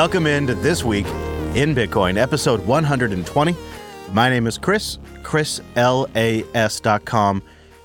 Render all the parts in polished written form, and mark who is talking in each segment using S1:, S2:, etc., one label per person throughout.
S1: Welcome into This Week in Bitcoin, episode 120. My name is Chris, chrislas.com,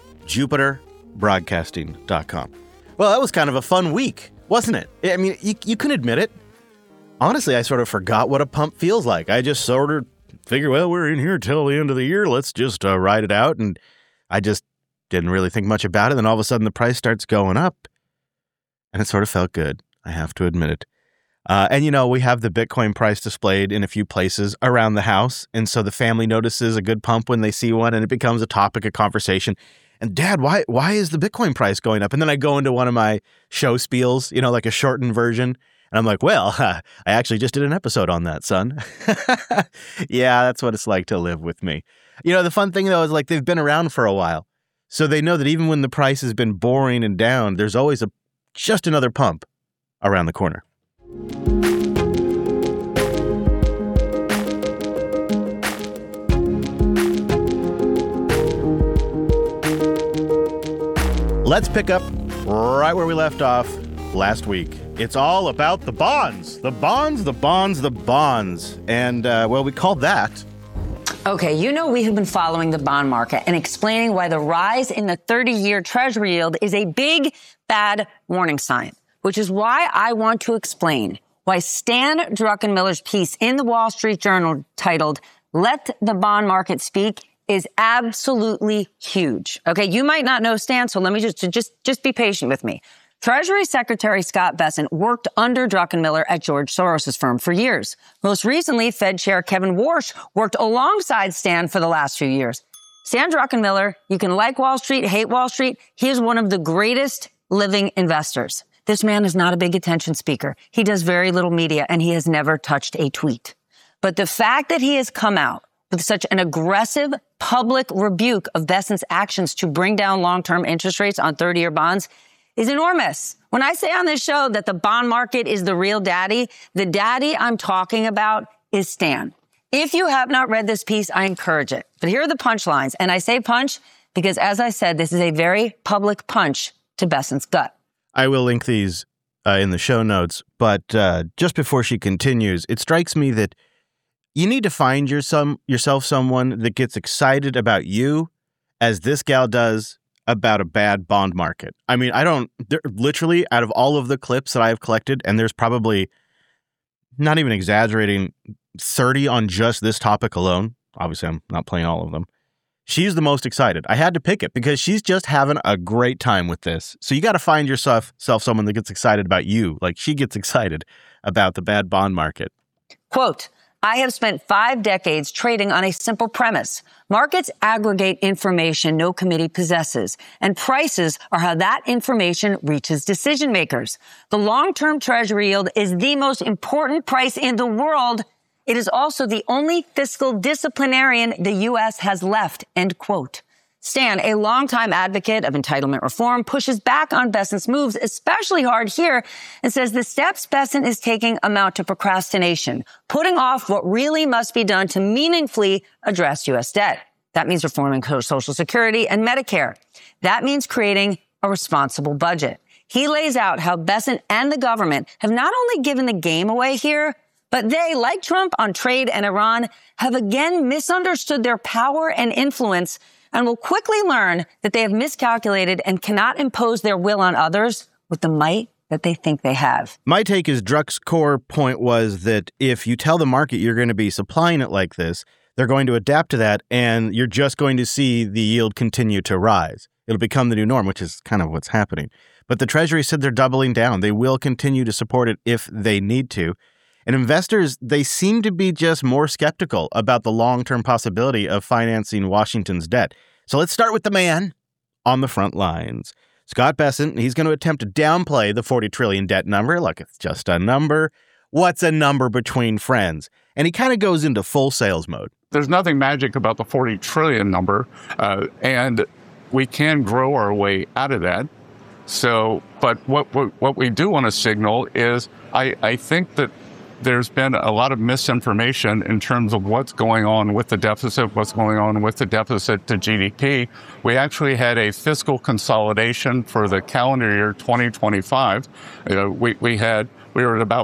S1: jupiterbroadcasting.com. Well, that was kind of a fun week, wasn't it? I mean, you can admit it. Honestly, I sort of forgot what a pump feels like. I just sort of figured, well, we're in here till the end of the year. Let's just ride it out. And I just didn't really think much about it. Then all of a sudden the price starts going up. And it sort of felt good. I have to admit it. And, you know, we have the Bitcoin price displayed in a few places around the house. And so the family notices a good pump when they see one, and it becomes a topic of conversation. And Dad, why is the Bitcoin price going up? And then I go into one of my show spiels, you know, like a shortened version. And I'm like, well, I actually just did an episode on that, son. Yeah, that's what it's like to live with me. You know, the fun thing, though, is like they've been around for a while. So they know that even when the price has been boring and down, there's always just another pump around the corner. Let's pick up right where we left off last week. It's all about the bonds. The bonds, the bonds, the bonds. And, well, we called that...
S2: Okay, you know we have been following the bond market and explaining why the rise in the 30-year Treasury yield is a big, bad warning sign, which is why I want to explain why Stan Druckenmiller's piece in the Wall Street Journal titled, "Let the Bond Market Speak," is absolutely huge. Okay, you might not know Stan, so let me just be patient with me. Treasury Secretary Scott Bessent worked under Druckenmiller at George Soros' firm for years. Most recently, Fed Chair Kevin Warsh worked alongside Stan for the last few years. Stan Druckenmiller, you can like Wall Street, hate Wall Street, he is one of the greatest living investors. This man is not a big attention speaker. He does very little media, and he has never touched a tweet. But the fact that he has come out with such an aggressive public rebuke of Bessent's actions to bring down long-term interest rates on 30-year bonds is enormous. When I say on this show that the bond market is the real daddy, the daddy I'm talking about is Stan. If you have not read this piece, I encourage it. But here are the punchlines. And I say punch because, as I said, this is a very public punch to Bessent's gut.
S1: I will link these in the show notes, but just before she continues, it strikes me that you need to find yourself someone that gets excited about you as this gal does about a bad bond market. I mean, literally, out of all of the clips that I have collected, and there's probably, not even exaggerating, 30 on just this topic alone. Obviously, I'm not playing all of them. She's the most excited. I had to pick it because she's just having a great time with this. So you got to find yourself someone that gets excited about you, like she gets excited about the bad bond market.
S2: Quote, "I have spent 5 decades trading on a simple premise. Markets aggregate information no committee possesses, and prices are how that information reaches decision makers. The long-term Treasury yield is the most important price in the world. It is also the only fiscal disciplinarian the U.S. has left," end quote. Stan, a longtime advocate of entitlement reform, pushes back on Bessent's moves, especially hard here, and says the steps Bessent is taking amount to procrastination, putting off what really must be done to meaningfully address U.S. debt. That means reforming Social Security and Medicare. That means creating a responsible budget. He lays out how Bessent and the government have not only given the game away here, but they, like Trump on trade and Iran, have again misunderstood their power and influence and will quickly learn that they have miscalculated and cannot impose their will on others with the might that they think they have.
S1: My take is Druck's core point was that if you tell the market you're going to be supplying it like this, they're going to adapt to that, and you're just going to see the yield continue to rise. It'll become the new norm, which is kind of what's happening. But the Treasury said they're doubling down. They will continue to support it if they need to. And investors, they seem to be just more skeptical about the long-term possibility of financing Washington's debt. So let's start with the man on the front lines. Scott Bessent, he's going to attempt to downplay the 40 trillion debt number. Look, it's just a number. What's a number between friends? And he kind of goes into full sales mode.
S3: There's nothing magic about the 40 trillion number, and we can grow our way out of that. So, but what we do want to signal is I think that there's been a lot of misinformation in terms of what's going on with the deficit, what's going on with the deficit to GDP. We actually had a fiscal consolidation for the calendar year 2025. We had we were at about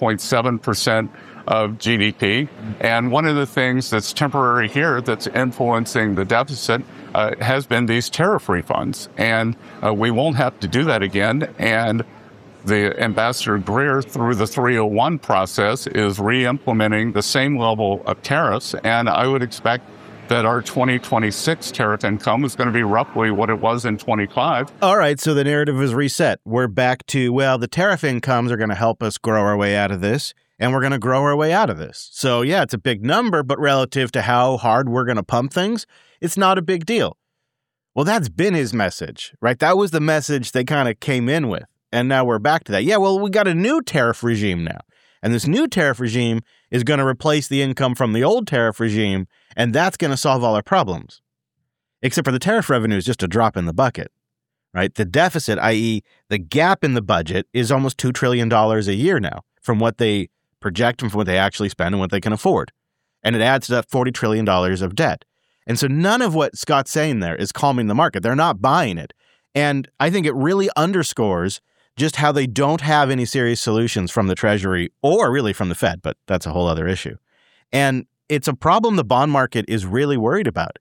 S3: 5.7% of GDP. And one of the things that's temporary here that's influencing the deficit has been these tariff refunds. And we won't have to do that again. And the Ambassador Greer, through the 301 process, is re-implementing the same level of tariffs. And I would expect that our 2026 tariff income is going to be roughly what it was in 25.
S1: All right, so the narrative is reset. We're back to, well, the tariff incomes are going to help us grow our way out of this, and we're going to grow our way out of this. So, yeah, it's a big number, but relative to how hard we're going to pump things, it's not a big deal. Well, that's been his message, right? That was the message they kind of came in with, and now we're back to that. Yeah, well, we got a new tariff regime now, and this new tariff regime is going to replace the income from the old tariff regime, and that's going to solve all our problems. Except for the tariff revenue is just a drop in the bucket, right? The deficit, i.e. the gap in the budget, is almost $2 trillion a year now from what they project and from what they actually spend and what they can afford. And it adds to that $40 trillion of debt. And so none of what Scott's saying there is calming the market. They're not buying it. And I think it really underscores just how they don't have any serious solutions from the Treasury or really from the Fed, but that's a whole other issue. And it's a problem the bond market is really worried about,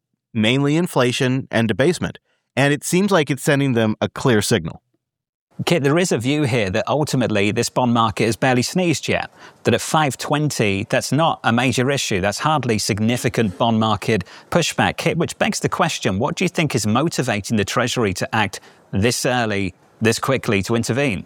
S1: mainly inflation and debasement. And it seems like it's sending them a clear signal.
S4: Kit, there is a view here that ultimately this bond market has barely sneezed yet, that at 520, that's not a major issue. That's hardly significant bond market pushback. Kit, which begs the question, what do you think is motivating the Treasury to act this early, this quickly, to intervene?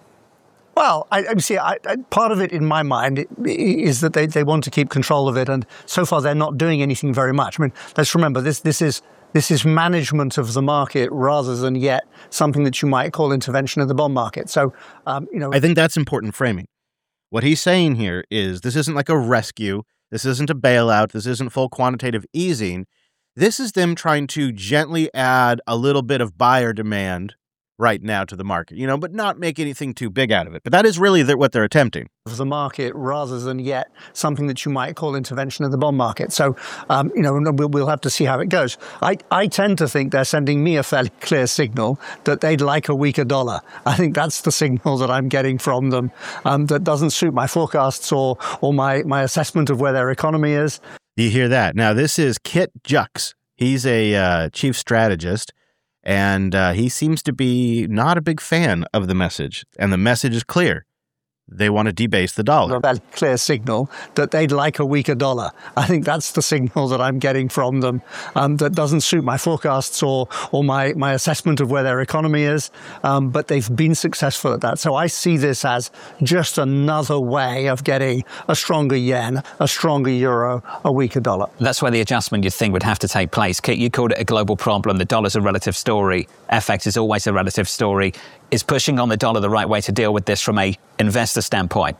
S5: Well, part of it in my mind is that they want to keep control of it, and so far they're not doing anything very much. I mean, let's remember this is management of the market rather than yet something that you might call intervention of the bond market. So,
S1: I think that's important framing. What he's saying here is this isn't like a rescue. This isn't a bailout. This isn't full quantitative easing. This is them trying to gently add a little bit of buyer demand right now to the market, but not make anything too big out of it. But that is really what they're attempting.
S5: Of the market rather than yet something that you might call intervention of the bond market. So, we'll have to see how it goes. I tend to think they're sending me a fairly clear signal that they'd like a weaker dollar. I think that's the signal that I'm getting from them that doesn't suit my forecasts or my assessment of where their economy is.
S1: You hear that? Now, this is Kit Jux. He's a chief strategist. And he seems to be not a big fan of the message. And the message is clear. They want to debase the dollar.
S5: A clear signal that they'd like a weaker dollar. I think that's the signal that I'm getting from them that doesn't suit my forecasts or my assessment of where their economy is. But they've been successful at that. So I see this as just another way of getting a stronger yen, a stronger euro, a weaker dollar.
S4: That's where the adjustment you think would have to take place. Kit, you called it a global problem. The dollar's a relative story. FX is always a relative story. Is pushing on the dollar the right way to deal with this from a investor standpoint?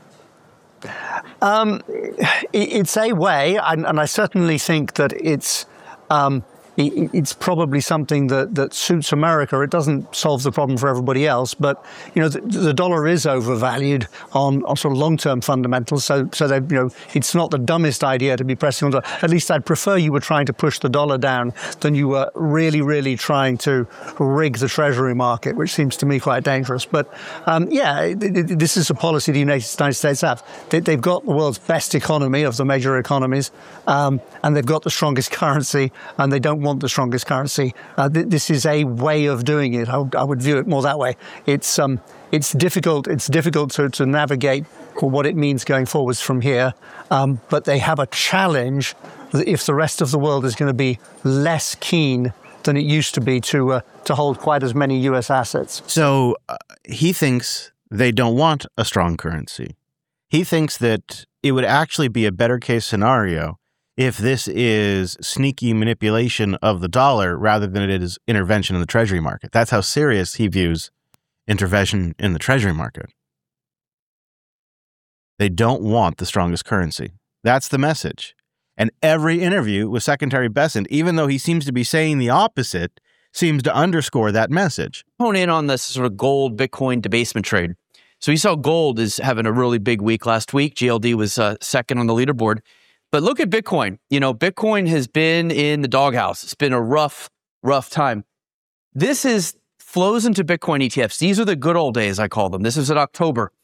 S5: It's a way, and I certainly think that it's probably something that suits America. It doesn't solve the problem for everybody else, but the dollar is overvalued on sort of long-term fundamentals. So it's not the dumbest idea to be pressing on. At least I'd prefer you were trying to push the dollar down than you were really, really trying to rig the Treasury market, which seems to me quite dangerous. But this is a policy the United States have. They've got the world's best economy of the major economies, and they've got the strongest currency, and they don't want the strongest currency. This is a way of doing it. I would view it more that way. It's difficult. It's difficult to navigate what it means going forwards from here. But they have a challenge if the rest of the world is going to be less keen than it used to be to hold quite as many U.S. assets.
S1: So he thinks they don't want a strong currency. He thinks that it would actually be a better case scenario if this is sneaky manipulation of the dollar rather than it is intervention in the Treasury market. That's how serious he views intervention in the Treasury market. They don't want the strongest currency. That's the message. And every interview with Secretary Bessent, even though he seems to be saying the opposite, seems to underscore that message.
S6: Hone in on this sort of gold Bitcoin debasement trade. So you saw gold is having a really big week last week. GLD was second on the leaderboard. But look at Bitcoin. Bitcoin has been in the doghouse. It's been a rough time. This is flows into Bitcoin ETFs. These are the good old days, I call them. This is in October.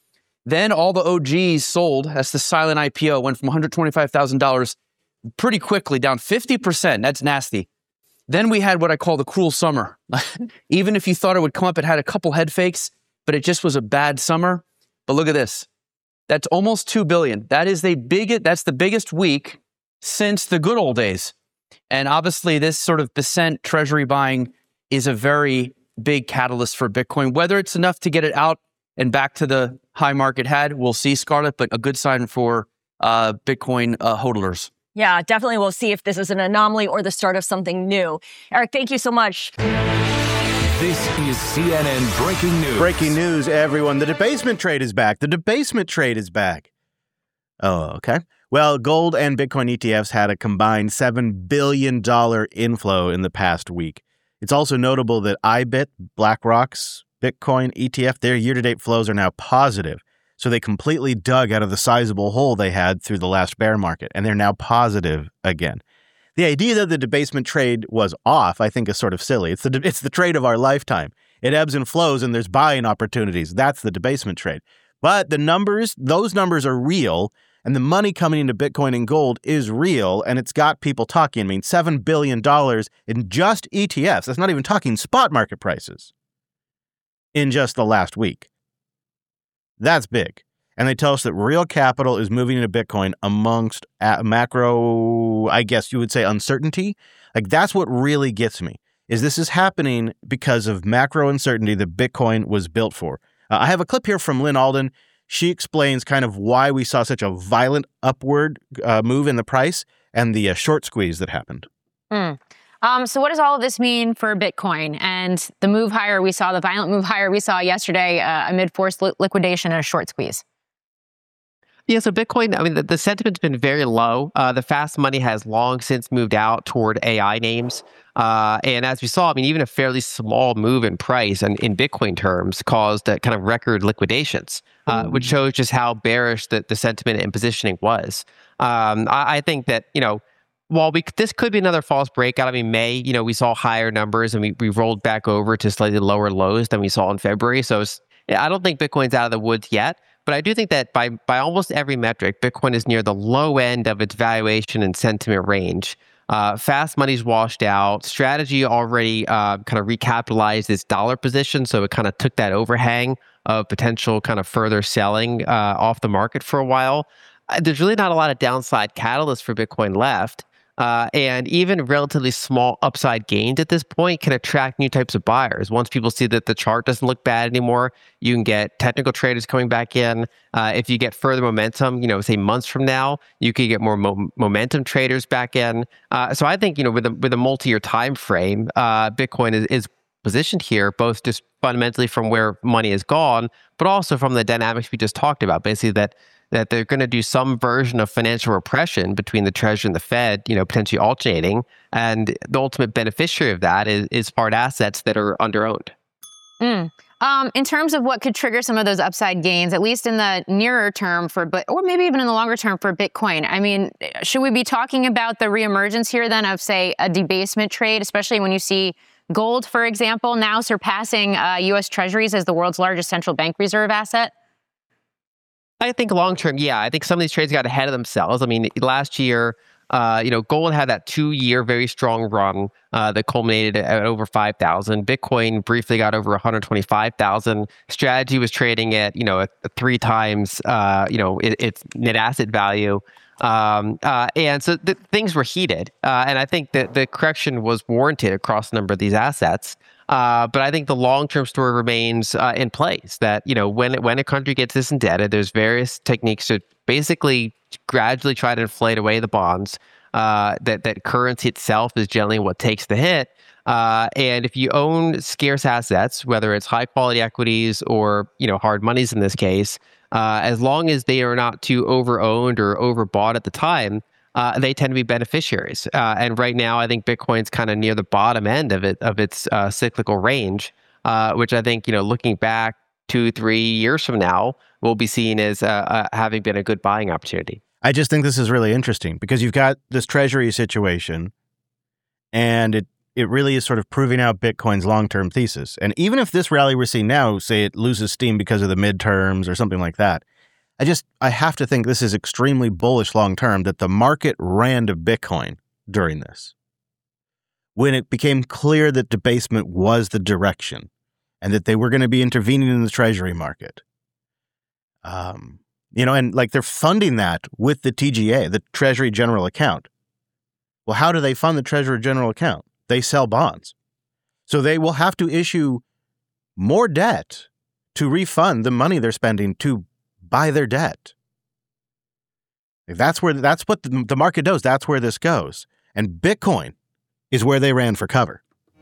S6: Then all the OGs sold. That's the silent IPO. Went from $125,000 pretty quickly down 50%. That's nasty. Then we had what I call the cruel summer. Even if you thought it would come up, it had a couple head fakes, but it just was a bad summer. But look at this. That's almost $2 billion. That's the biggest week since the good old days. And obviously this sort of Bessent treasury buying is a very big catalyst for Bitcoin. Whether it's enough to get it out and back to the high market had, we'll see, Scarlett, but a good sign for Bitcoin hodlers.
S7: Yeah, definitely. We'll see if this is an anomaly or the start of something new. Eric, thank you so much.
S8: This is CNN Breaking News.
S1: Breaking news, everyone. The debasement trade is back. The debasement trade is back. Oh, okay. Well, gold and Bitcoin ETFs had a combined $7 billion inflow in the past week. It's also notable that IBIT, BlackRock's Bitcoin ETF, their year-to-date flows are now positive. So they completely dug out of the sizable hole they had through the last bear market, and they're now positive again. The idea that the debasement trade was off, I think, is sort of silly. It's the trade of our lifetime. It ebbs and flows, and there's buying opportunities. That's the debasement trade. But those numbers are real, and the money coming into Bitcoin and gold is real, and it's got people talking. I mean, $7 billion in just ETFs. That's not even talking spot market prices in just the last week. That's big. And they tell us that real capital is moving into Bitcoin amongst macro, I guess you would say, uncertainty. Like, that's what really gets me, is this is happening because of macro uncertainty that Bitcoin was built for. I have a clip here from Lynn Alden. She explains kind of why we saw such a violent upward move in the price and the short squeeze that happened.
S9: So what does all of this mean for Bitcoin and the move higher we saw, the violent move higher we saw yesterday amid forced liquidation and a short squeeze?
S10: Yeah, so Bitcoin, I mean, the sentiment's been very low. The fast money has long since moved out toward AI names. And as we saw, I mean, even a fairly small move in price and in Bitcoin terms caused kind of record liquidations, which shows just how bearish the sentiment and positioning was. I think that, while this could be another false breakout. I mean, May, we saw higher numbers and we rolled back over to slightly lower lows than we saw in February. So I don't think Bitcoin's out of the woods yet. But I do think that by almost every metric, Bitcoin is near the low end of its valuation and sentiment range. Fast money's washed out. Strategy already kind of recapitalized its dollar position, so it kind of took that overhang of potential kind of further selling off the market for a while. There's really not a lot of downside catalysts for Bitcoin left. And even relatively small upside gains at this point can attract new types of buyers. Once people see that the chart doesn't look bad anymore, you can get technical traders coming back in. If you get further momentum, say months from now, you could get more momentum traders back in. So I think, with a multi-year time frame, Bitcoin is positioned here, both just fundamentally from where money has gone, but also from the dynamics we just talked about, basically that they're going to do some version of financial repression between the Treasury and the Fed, potentially alternating. And the ultimate beneficiary of that is hard assets that are underowned.
S9: In terms of what could trigger some of those upside gains, at least in the nearer term or maybe even in the longer term for Bitcoin, I mean, should we be talking about the reemergence here then of, say, a debasement trade, especially when you see gold, for example, now surpassing U.S. Treasuries as the world's largest central bank reserve asset?
S10: I think long term, yeah. I think some of these trades got ahead of themselves. I mean, last year, gold had that 2-year very strong run that culminated at over 5,000. Bitcoin briefly got over 125,000. Strategy was trading at, 3 times, its net asset value. And so things were heated. And I think that the correction was warranted across a number of these assets. But I think the long-term story remains in place that, when a country gets this indebted, there's various techniques to basically gradually try to inflate away the bonds. That currency itself is generally what takes the hit. And if you own scarce assets, whether it's high-quality equities or, hard monies in this case, as long as they are not too over-owned or overbought at the time, they tend to be beneficiaries. And right now, I think Bitcoin's kind of near the bottom end of its cyclical range, which I think, looking back 2-3 years from now, will be seen as having been a good buying opportunity.
S1: I just think this is really interesting because you've got this treasury situation, and it really is sort of proving out Bitcoin's long-term thesis. And even if this rally we're seeing now, say it loses steam because of the midterms or something like that, I have to think this is extremely bullish long-term, that the market ran to Bitcoin during this, when it became clear that debasement was the direction and that they were going to be intervening in the treasury market. And like they're funding that with the TGA, the Treasury General Account. Well, how do they fund the Treasury General Account? They sell bonds. So they will have to issue more debt to refund the money they're spending to buy their debt. That's what the market does. That's where this goes. And Bitcoin is where they ran for cover.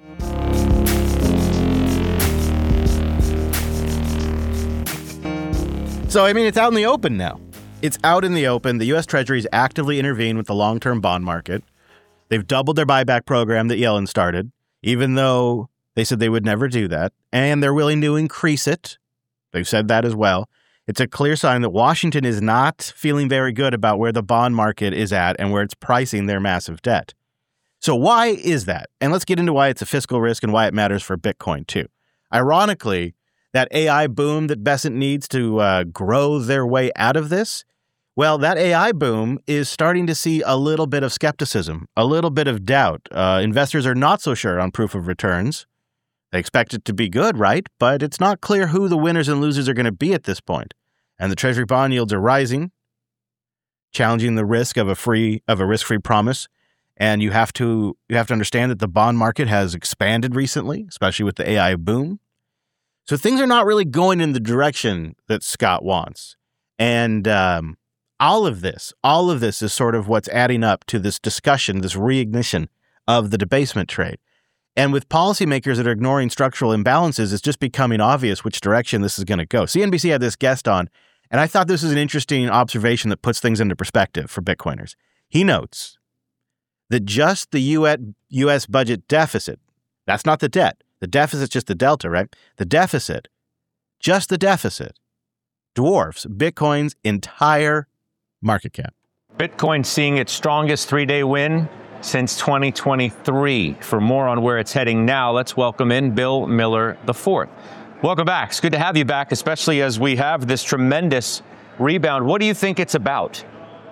S1: So, it's out in the open now. It's out in the open. The U.S. Treasury's actively intervened with the long-term bond market. They've doubled their buyback program that Yellen started, even though they said they would never do that. And they're willing to increase it. They've said that as well. It's a clear sign that Washington is not feeling very good about where the bond market is at and where it's pricing their massive debt. So why is that? And let's get into why it's a fiscal risk and why it matters for Bitcoin too. Ironically, that AI boom that Bessent needs to grow their way out of this, well, that AI boom is starting to see a little bit of skepticism, a little bit of doubt. Investors are not so sure on proof of returns. They expect it to be good, right? But it's not clear who the winners and losers are going to be at this point. And the Treasury bond yields are rising, challenging the risk of a risk-free promise. And you have to understand that the bond market has expanded recently, especially with the AI boom. So things are not really going in the direction that Scott wants. And all of this is sort of what's adding up to this discussion, this reignition of the debasement trade. And with policymakers that are ignoring structural imbalances, it's just becoming obvious which direction this is going to go. CNBC had this guest on, and I thought this was an interesting observation that puts things into perspective for Bitcoiners. He notes that just the U.S. budget deficit, that's not the debt. The deficit's just the delta, right? The deficit, just the deficit, dwarfs Bitcoin's entire market cap.
S11: Bitcoin seeing its strongest three-day win since 2023. For more on where it's heading now, let's welcome in Bill Miller IV. Welcome back. It's good to have you back, especially as we have this tremendous rebound. What do you think it's about?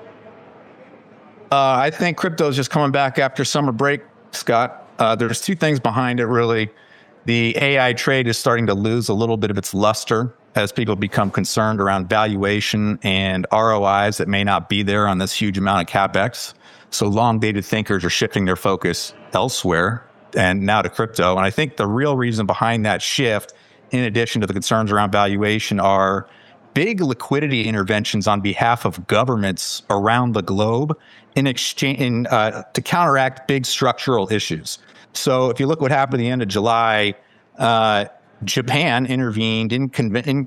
S12: I think crypto is just coming back after summer break, Scott. There's two things behind it, really. The AI trade is starting to lose a little bit of its luster as people become concerned around valuation and ROIs that may not be there on this huge amount of CapEx. So long-dated thinkers are shifting their focus elsewhere and now to crypto. And I think the real reason behind that shift, in addition to the concerns around valuation, are big liquidity interventions on behalf of governments around the globe in exchange to counteract big structural issues. So if you look what happened at the end of July, Japan intervened in conjunction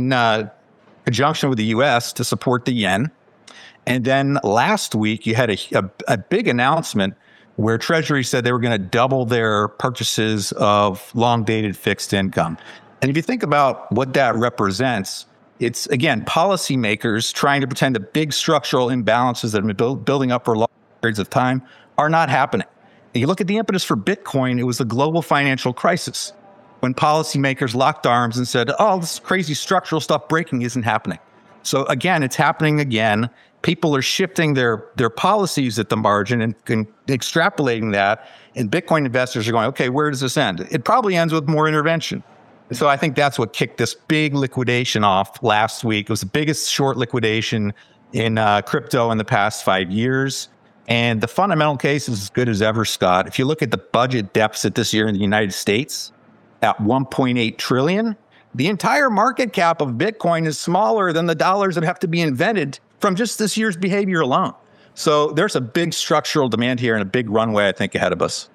S12: with the U.S. to support the yen. And then last week, you had a big announcement where Treasury said they were going to double their purchases of long-dated fixed income. And if you think about what that represents, it's, again, policymakers trying to pretend the big structural imbalances that have been building up for long periods of time are not happening. And you look at the impetus for Bitcoin, it was the global financial crisis when policymakers locked arms and said, oh, this crazy structural stuff breaking isn't happening. So again, it's happening again. People are shifting their policies at the margin and extrapolating that. And Bitcoin investors are going, okay, where does this end? It probably ends with more intervention. So I think that's what kicked this big liquidation off last week. It was the biggest short liquidation in crypto in the past 5 years. And the fundamental case is as good as ever, Scott. If you look at the budget deficit this year in the United States at $1.8 trillion, the entire market cap of Bitcoin is smaller than the dollars that have to be invented from just this year's behavior alone. So there's a big structural demand here and a big runway, I think, ahead of us.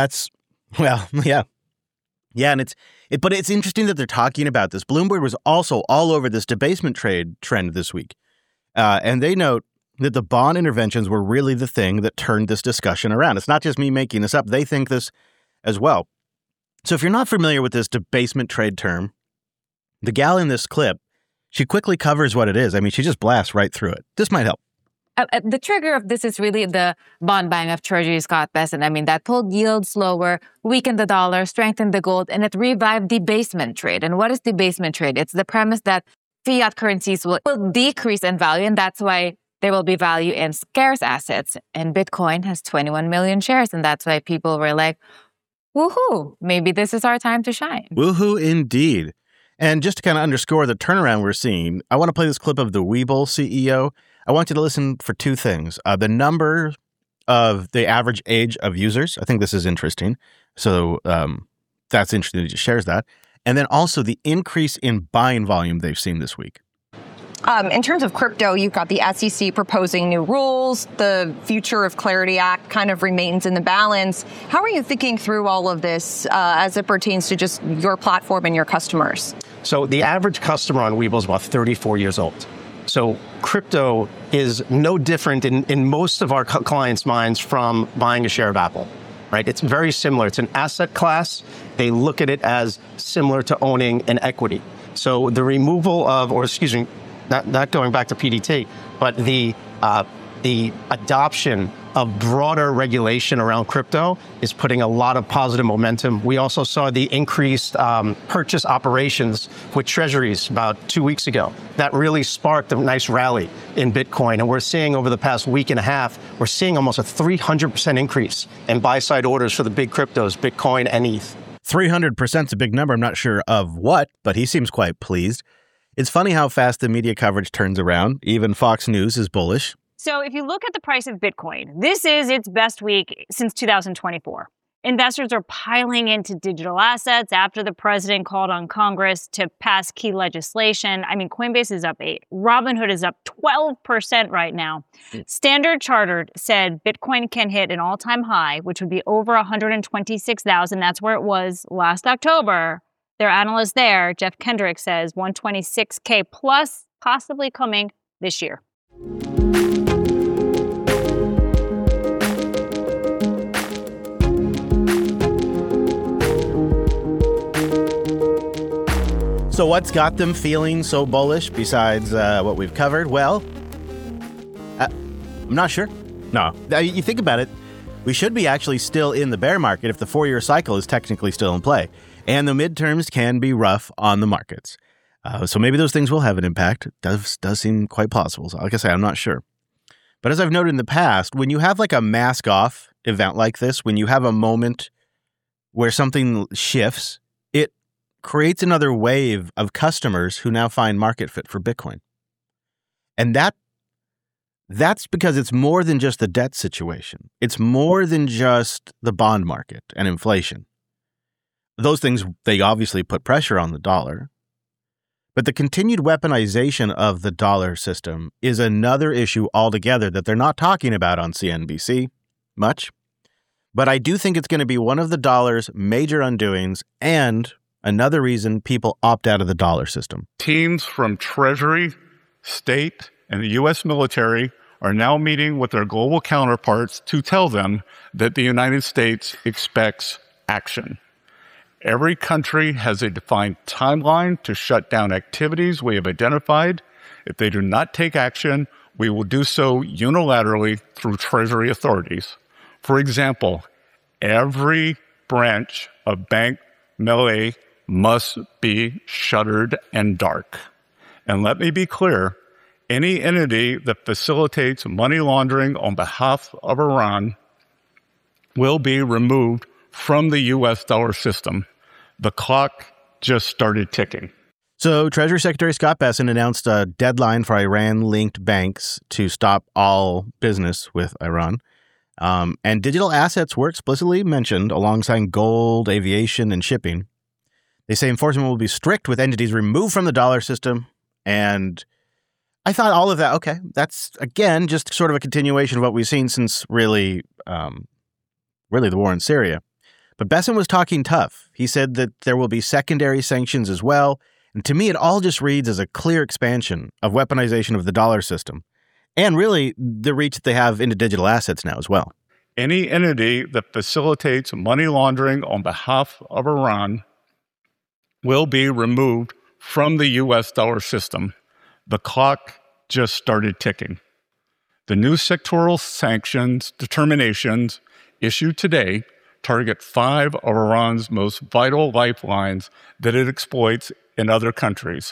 S1: Yeah, and but it's interesting that they're talking about this. Bloomberg was also all over this debasement trade trend this week. And they note that the bond interventions were really the thing that turned this discussion around. It's not just me making this up. They think this as well. So if you're not familiar with this debasement trade term, the gal in this clip, she quickly covers what it is. I mean, she just blasts right through it. This might help.
S13: The trigger of this is really the bond buying of Treasury Scott Bessent. I mean, that pulled yields lower, weakened the dollar, strengthened the gold, and it revived debasement trade. And what is debasement trade? It's the premise that fiat currencies will decrease in value, and that's why there will be value in scarce assets. And Bitcoin has 21 million shares, and that's why people were like, woohoo, maybe this is our time to shine.
S1: Woohoo indeed. And just to kind of underscore the turnaround we're seeing, I want to play this clip of the Webull CEO. I want you to listen for two things. The number of the average age of users. I think this is interesting. So that's interesting that he just shares that. And then also the increase in buying volume they've seen this week.
S7: In terms of crypto, you've got the SEC proposing new rules. The Future of Clarity Act kind of remains in the balance. How are you thinking through all of this as it pertains to just your platform and your customers?
S14: So the average customer on Webull is about 34 years old. So crypto is no different in most of our clients' minds from buying a share of Apple, right? It's very similar. It's an asset class. They look at it as similar to owning an equity. So the removal of, or excuse me, not going back to PDT, but the adoption of broader regulation around crypto is putting a lot of positive momentum. We also saw the increased purchase operations with treasuries about 2 weeks ago. That really sparked a nice rally in Bitcoin. And we're seeing over the past week and a half, we're seeing almost a 300% increase in buy-side orders for the big cryptos, Bitcoin and ETH.
S1: 300% is a big number. I'm not sure of what, but he seems quite pleased. It's funny how fast the media coverage turns around. Even Fox News is bullish.
S15: So if you look at the price of Bitcoin, this is its best week since 2024. Investors are piling into digital assets after the president called on Congress to pass key legislation. I mean, Coinbase is up 8%. Robinhood is up 12% right now. Standard Chartered said Bitcoin can hit an all-time high, which would be over 126,000. That's where it was last October. Their analyst there, Jeff Kendrick, says 126K plus possibly coming this year.
S1: So what's got them feeling so bullish besides what we've covered? Well, I'm not sure. No. You think about it, we should be actually still in the bear market if the 4-year cycle is technically still in play. And the midterms can be rough on the markets. So maybe those things will have an impact. Does seem quite possible. So like I say, I'm not sure. But as I've noted in the past, when you have like a mask off event like this, when you have a moment where something shifts, it creates another wave of customers who now find market fit for Bitcoin. And that's because it's more than just the debt situation. It's more than just the bond market and inflation. Those things, they obviously put pressure on the dollar. But the continued weaponization of the dollar system is another issue altogether that they're not talking about on CNBC much. But I do think it's going to be one of the dollar's major undoings and another reason people opt out of the dollar system.
S3: Teams from Treasury, State, and the U.S. military are now meeting with their global counterparts to tell them that the United States expects action. Every country has a defined timeline to shut down activities we have identified. If they do not take action, we will do so unilaterally through Treasury authorities. For example, every branch of Bank Melay must be shuttered and dark. And let me be clear, any entity that facilitates money laundering on behalf of Iran will be removed from the U.S. dollar system. The clock just started ticking.
S1: So Treasury Secretary Scott Bessent announced a deadline for Iran-linked banks to stop all business with Iran. And digital assets were explicitly mentioned alongside gold, aviation, and shipping. They say enforcement will be strict with entities removed from the dollar system. And I thought all of that, okay, that's, again, just sort of a continuation of what we've seen since really the war in Syria. But Bessent was talking tough. He said that there will be secondary sanctions as well. And to me, it all just reads as a clear expansion of weaponization of the dollar system. And really, the reach that they have into digital assets now as well.
S3: Any entity that facilitates money laundering on behalf of Iran will be removed from the U.S. dollar system. The clock just started ticking. The new sectoral sanctions determinations issued today target 5 of Iran's most vital lifelines that it exploits in other countries: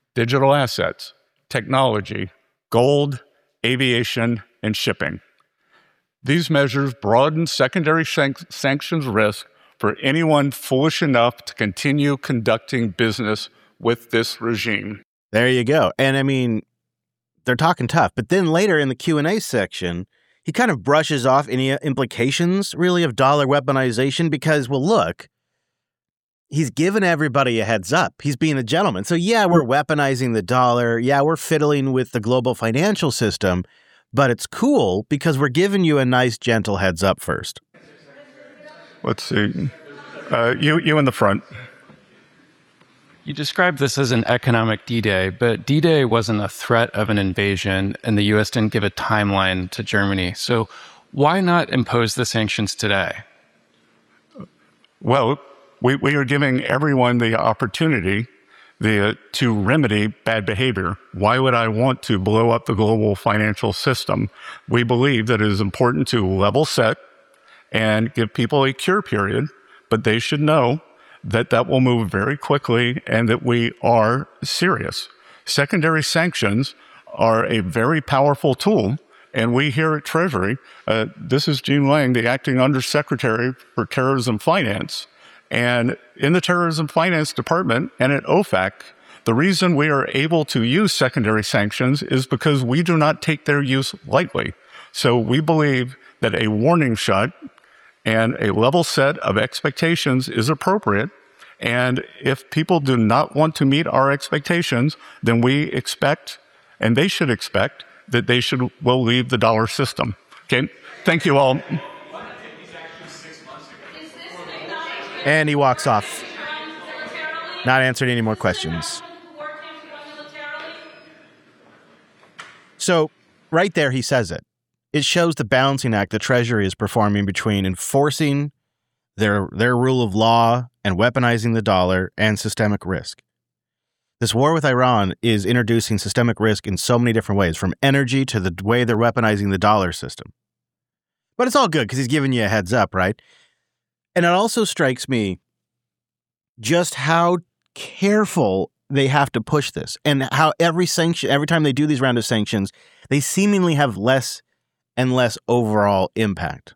S3: digital assets, technology, gold, aviation, and shipping. These measures broaden secondary sanctions risk for anyone foolish enough to continue conducting business with this regime.
S1: There you go. And I mean, they're talking tough. But then later in the Q&A section, he kind of brushes off any implications, really, of dollar weaponization because, well, look, he's given everybody a heads up. He's being a gentleman. So, yeah, we're weaponizing the dollar. Yeah, we're fiddling with the global financial system. But it's cool because we're giving you a nice, gentle heads up first.
S3: Let's see. You in the front.
S16: You described this as an economic D-Day, but D-Day wasn't a threat of an invasion, and the U.S. didn't give a timeline to Germany. So why not impose the sanctions today?
S3: Well, we are giving everyone the opportunity to remedy bad behavior. Why would I want to blow up the global financial system? We believe that it is important to level set and give people a cure period, but they should know that that will move very quickly and that we are serious. Secondary sanctions are a very powerful tool, and we here at Treasury, this is Gene Lang, the acting undersecretary for terrorism finance, and in the terrorism finance department and at OFAC, the reason we are able to use secondary sanctions is because we do not take their use lightly. So we believe that a warning shot and a level set of expectations is appropriate. And if people do not want to meet our expectations, then we expect, and they should expect, that they will leave the dollar system. Okay, thank you all.
S1: And he walks off, not answering any more questions. So right there, he says it. It shows the balancing act the Treasury is performing between enforcing their rule of law and weaponizing the dollar and systemic risk. This war with Iran is introducing systemic risk in so many different ways, from energy to the way they're weaponizing the dollar system. But it's all good because he's giving you a heads up, right? And it also strikes me just how careful they have to push this and how every time they do these round of sanctions, they seemingly have less and less overall impact.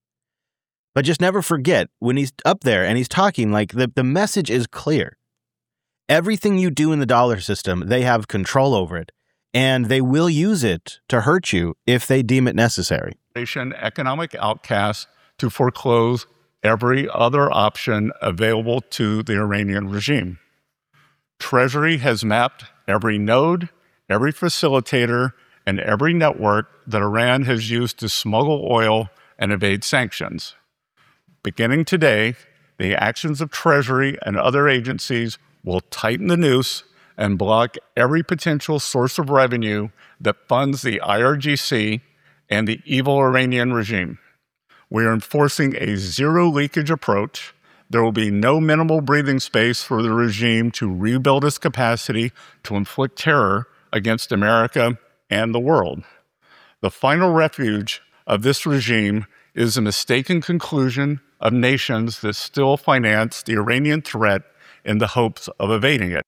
S1: But just never forget, when he's up there and he's talking, like the message is clear. Everything you do in the dollar system, they have control over it, and they will use it to hurt you if they deem it necessary.
S3: Economic outcasts to foreclose every other option available to the Iranian regime. Treasury has mapped every node, every facilitator, and every network that Iran has used to smuggle oil and evade sanctions. Beginning today, the actions of Treasury and other agencies will tighten the noose and block every potential source of revenue that funds the IRGC and the evil Iranian regime. We are enforcing a zero leakage approach. There will be no minimal breathing space for the regime to rebuild its capacity to inflict terror against America and the world. The final refuge of this regime is a mistaken conclusion of nations that still finance the Iranian threat in the hopes of evading it.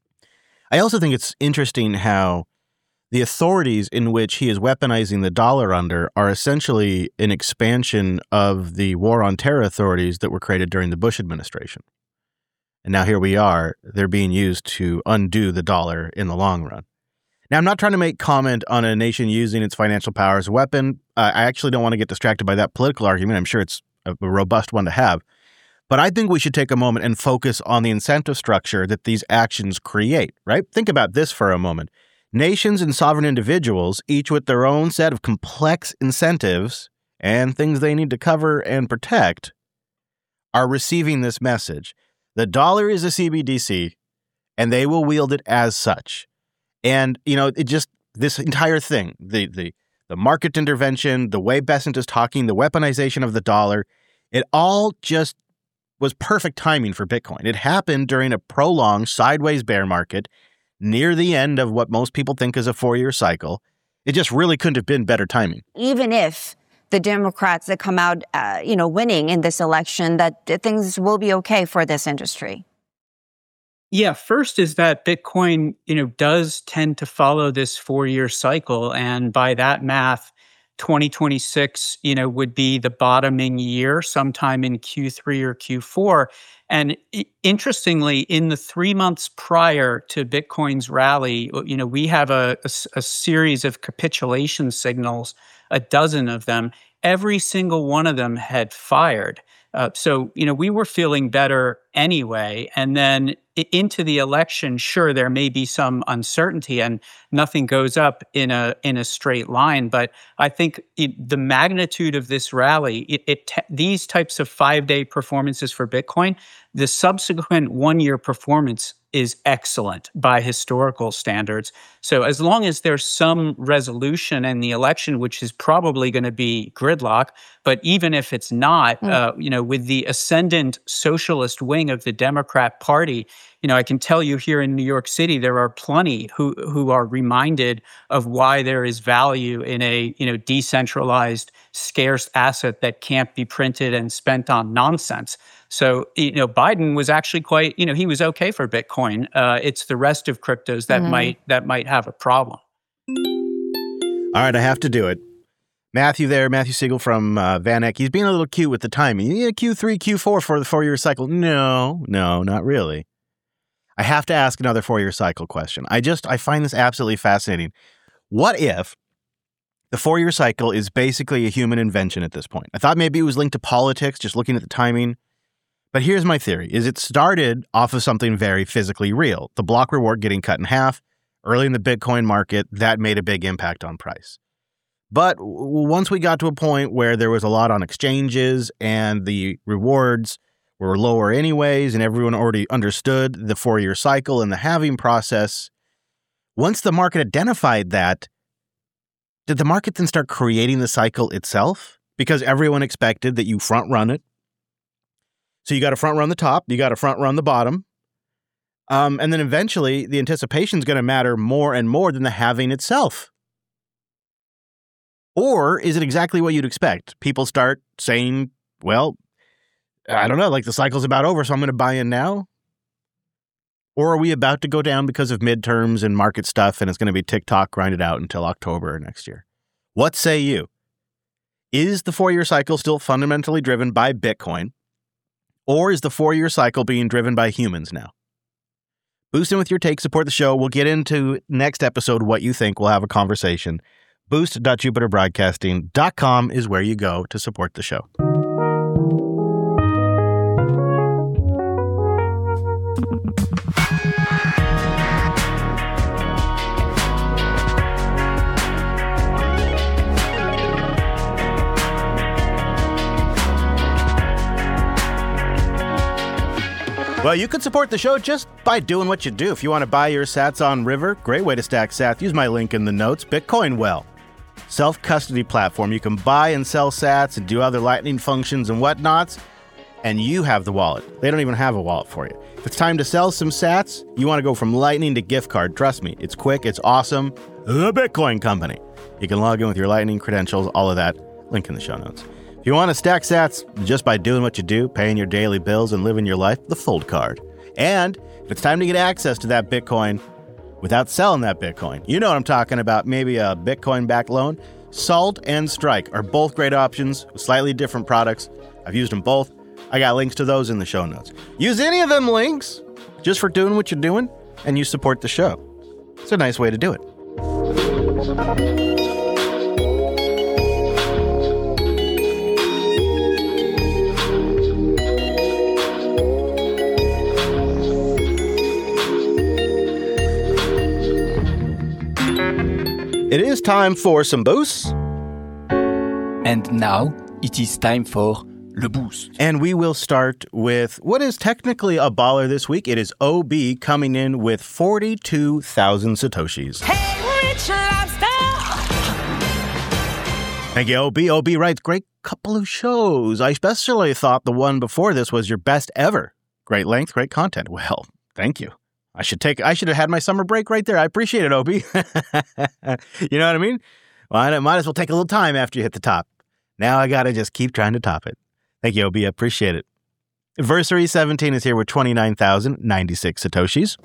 S1: I also think it's interesting how the authorities in which he is weaponizing the dollar under are essentially an expansion of the war on terror authorities that were created during the Bush administration. And now here we are, they're being used to undo the dollar in the long run. Now, I'm not trying to make comment on a nation using its financial power as a weapon. I actually don't want to get distracted by that political argument. I'm sure it's a robust one to have. But I think we should take a moment and focus on the incentive structure that these actions create, right? Think about this for a moment. Nations and sovereign individuals, each with their own set of complex incentives and things they need to cover and protect, are receiving this message. The dollar is a CBDC, and they will wield it as such. And, this entire thing, the market intervention, the way Bessent is talking, the weaponization of the dollar, it all just was perfect timing for Bitcoin. It happened during a prolonged sideways bear market near the end of what most people think is a 4-year cycle. It just really couldn't have been better timing.
S2: Even if the Democrats that come out, winning in this election, that things will be okay for this industry.
S17: Yeah, first is that Bitcoin, does tend to follow this 4-year cycle. And by that math, 2026, would be the bottoming year sometime in Q3 or Q4. And interestingly, in the 3 months prior to Bitcoin's rally, we have a series of capitulation signals, a dozen of them. Every single one of them had fired. So we were feeling better anyway. And then into the election, sure, there may be some uncertainty and nothing goes up in a straight line. But I think the magnitude of this rally, these types of 5-day performances for Bitcoin, the subsequent 1-year performance is excellent by historical standards. So as long as there's some resolution in the election, which is probably going to be gridlock, but even if it's not, with the ascendant socialist wing of the Democrat Party, I can tell you here in New York City, there are plenty who are reminded of why there is value in a decentralized, scarce asset that can't be printed and spent on nonsense. So, Biden was actually quite, he was okay for Bitcoin. It's the rest of cryptos that might have a problem.
S1: All right, I have to do it. Matthew Siegel from Van Eck. He's being a little cute with the timing. Q3, Q4 for the 4-year cycle. No, not really. I have to ask another 4-year cycle question. I find this absolutely fascinating. What if the 4-year cycle is basically a human invention at this point? I thought maybe it was linked to politics, just looking at the timing. But here's my theory, is it started off of something very physically real. The block reward getting cut in half. Early in the Bitcoin market, that made a big impact on price. But once we got to a point where there was a lot on exchanges and the rewards were lower anyways, and everyone already understood the 4-year cycle and the halving process, once the market identified that, did the market then start creating the cycle itself? Because everyone expected that you front run it. So you got to front run the top, you got to front run the bottom. And then eventually the anticipation is going to matter more and more than the halving itself. Or is it exactly what you'd expect? People start saying, well, I don't know, like the cycle's about over, so I'm going to buy in now. Or are we about to go down because of midterms and market stuff, and it's going to be tick-tock grinded out until October next year? What say you? Is the 4-year cycle still fundamentally driven by Bitcoin? Or is the 4-year cycle being driven by humans now? Boost in with your take, support the show. We'll get into next episode what you think. We'll have a conversation. Boost.jupiterbroadcasting.com is where you go to support the show. Well, you can support the show just by doing what you do. If you want to buy your sats on River, great way to stack sats. Use my link in the notes. Bitcoin Well, self-custody platform. You can buy and sell sats and do other Lightning functions and whatnots, and you have the wallet. They don't even have a wallet for you. If it's time to sell some sats, you want to go from Lightning to gift card. Trust me, it's quick, it's awesome. The Bitcoin Company. You can log in with your Lightning credentials, all of that. Link in the show notes. If you want to stack sats just by doing what you do, paying your daily bills and living your life, the Fold Card. And if it's time to get access to that Bitcoin without selling that Bitcoin, you know what I'm talking about, maybe a Bitcoin-backed loan, Salt and Strike are both great options with slightly different products. I've used them both. I got links to those in the show notes. Use any of them links just for doing what you're doing, and you support the show. It's a nice way to do it. It is time for some boosts.
S18: And now it is time for Le Boost.
S1: And we will start with what is technically a baller this week. It is OB coming in with 42,000 Satoshis.
S19: Hey, Rich Lobster!
S1: Thank you, OB. OB writes, great couple of shows. I especially thought the one before this was your best ever. Great length, great content. Well, thank you. I should have had my summer break right there. I appreciate it, OB. You know what I mean? Well, I might as well take a little time after you hit the top. Now I got to just keep trying to top it. Thank you, OB. I appreciate it. Versary17 is here with 29,096 Satoshis.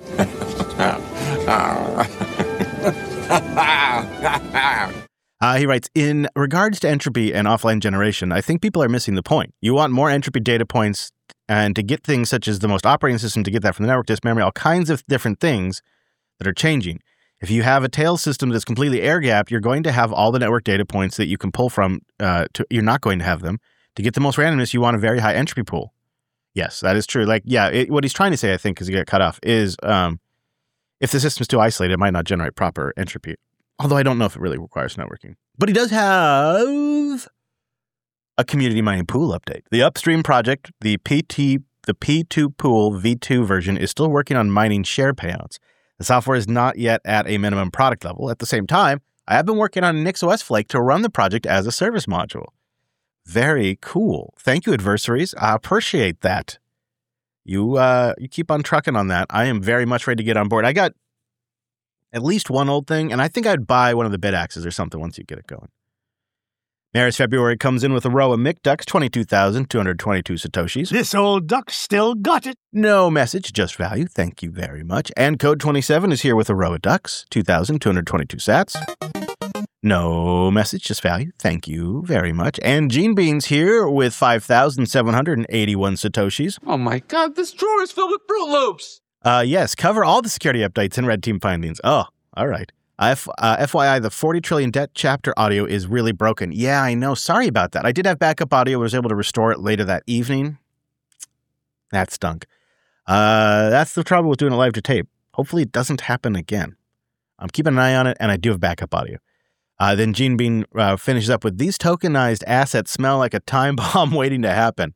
S1: He writes, in regards to entropy and offline generation, I think people are missing the point. You want more entropy data points and to get things such as the most operating system, to get that from the network disk memory, all kinds of different things that are changing. If you have a tail system that's completely air-gapped, you're going to have all the network data points that you can pull from. You're not going to have them. To get the most randomness, you want a very high entropy pool. Yes, that is true. Like, yeah, what he's trying to say, I think, because he got cut off, is if the system's too isolated, it might not generate proper entropy. Although I don't know if it really requires networking. But he does have a community mining pool update. The upstream project, the P2 pool V2 version, is still working on mining share payouts. The software is not yet at a minimum product level. At the same time, I have been working on an NixOS Flake to run the project as a service module. Very cool. Thank you, adversaries. I appreciate that. You keep on trucking on that. I am very much ready to get on board. I got at least one old thing, and I think I'd buy one of the bid axes or something once you get it going. Maris February comes in with a row of McDucks, 22,222 Satoshis.
S20: This old duck still got it.
S1: No message, just value. Thank you very much. And Code 27 is here with a row of ducks, 2,222 sats. No message, just value. Thank you very much. And Gene Bean's here with 5,781 Satoshis.
S21: Oh my God, this drawer is filled with Fruit Loops.
S1: Yes, cover all the security updates in Red Team findings. Oh, all right. FYI, the 40 trillion debt chapter audio is really broken. Yeah, I know. Sorry about that. I did have backup audio. I was able to restore it later that evening. That stunk. That's the trouble with doing it live to tape. Hopefully it doesn't happen again. I'm keeping an eye on it, and I do have backup audio. Then Gene Bean finishes up with, these tokenized assets smell like a time bomb waiting to happen.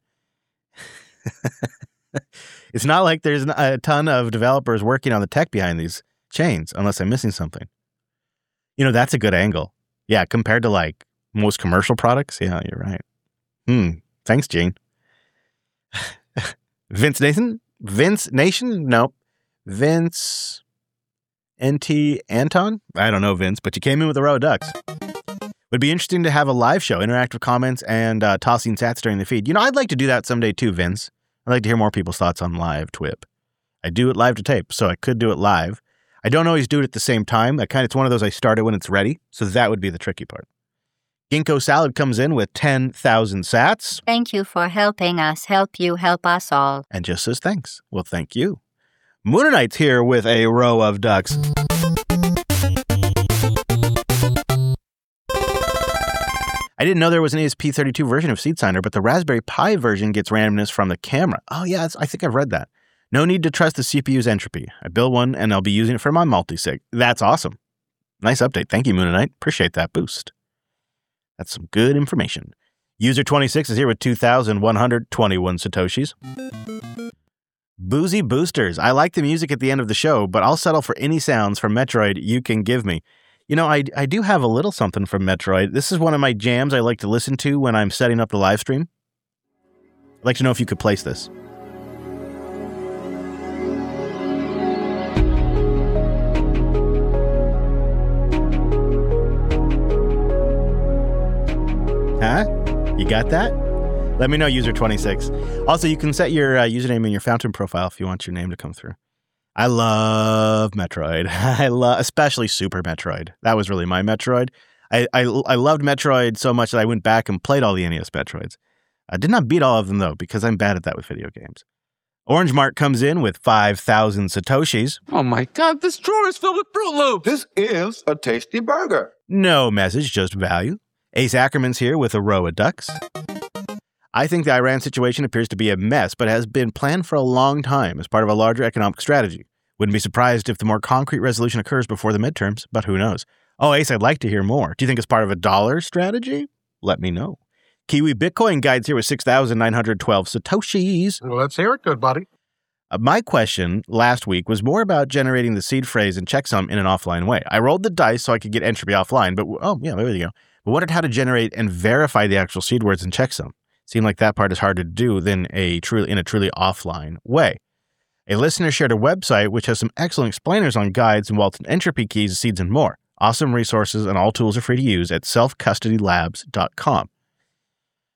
S1: It's not like there's a ton of developers working on the tech behind these chains, unless I'm missing something. You know, that's a good angle. Yeah, compared to like most commercial products. Yeah, you're right. Thanks, Gene. Vince Nation? Nope. Vince NT Anton? I don't know, Vince, but you came in with a row of ducks. Would be interesting to have a live show, interactive comments, and tossing sats during the feed. You know, I'd like to do that someday too, Vince. I'd like to hear more people's thoughts on live TWIP. I do it live to tape, so I could do it live. I don't always do it at the same time. It's one of those I start it when it's ready, so that would be the tricky part. Ginkgo Salad comes in with 10,000 sats.
S22: Thank you for helping us help you help us all.
S1: And just says thanks. Well, thank you. Moonanite's here with a row of ducks. I didn't know there was an ESP32 version of SeedSigner, but the Raspberry Pi version gets randomness from the camera. Oh, yeah, I think I've read that. No need to trust the CPU's entropy. I built one, and I'll be using it for my multisig. That's awesome. Nice update. Thank you, Moonanite. Appreciate that boost. That's some good information. User26 is here with 2,121 Satoshis. Boozy Boosters. I like the music at the end of the show, but I'll settle for any sounds from Metroid you can give me. You know, I do have a little something from Metroid. This is one of my jams I like to listen to when I'm setting up the live stream. I'd like to know if you could place this. Huh? You got that? Let me know, user26. Also, you can set your username in your Fountain profile if you want your name to come through. I love Metroid. Especially Super Metroid. That was really my Metroid. I loved Metroid so much that I went back and played all the NES Metroids. I did not beat all of them, though, because I'm bad at that with video games. Orange Mark comes in with 5,000 Satoshis.
S21: Oh my God, this drawer is filled with Fruit Loops.
S23: This is a tasty burger.
S1: No message, just value. Ace Ackerman's here with a row of ducks. I think the Iran situation appears to be a mess, but has been planned for a long time as part of a larger economic strategy. Wouldn't be surprised if the more concrete resolution occurs before the midterms, but who knows? Oh, Ace, I'd like to hear more. Do you think it's part of a dollar strategy? Let me know. Kiwi Bitcoin Guides here with 6,912 Satoshis.
S20: Well, let's hear it, good buddy.
S1: My question last week was more about generating the seed phrase and checksum in an offline way. I rolled the dice so I could get entropy offline, but there you go. But wondered how to generate and verify the actual seed words in checksum. Seemed like that part is harder to do than in a truly offline way. A listener shared a website which has some excellent explainers on guides and Walton entropy keys, seeds, and more. Awesome resources, and all tools are free to use at selfcustodylabs.com.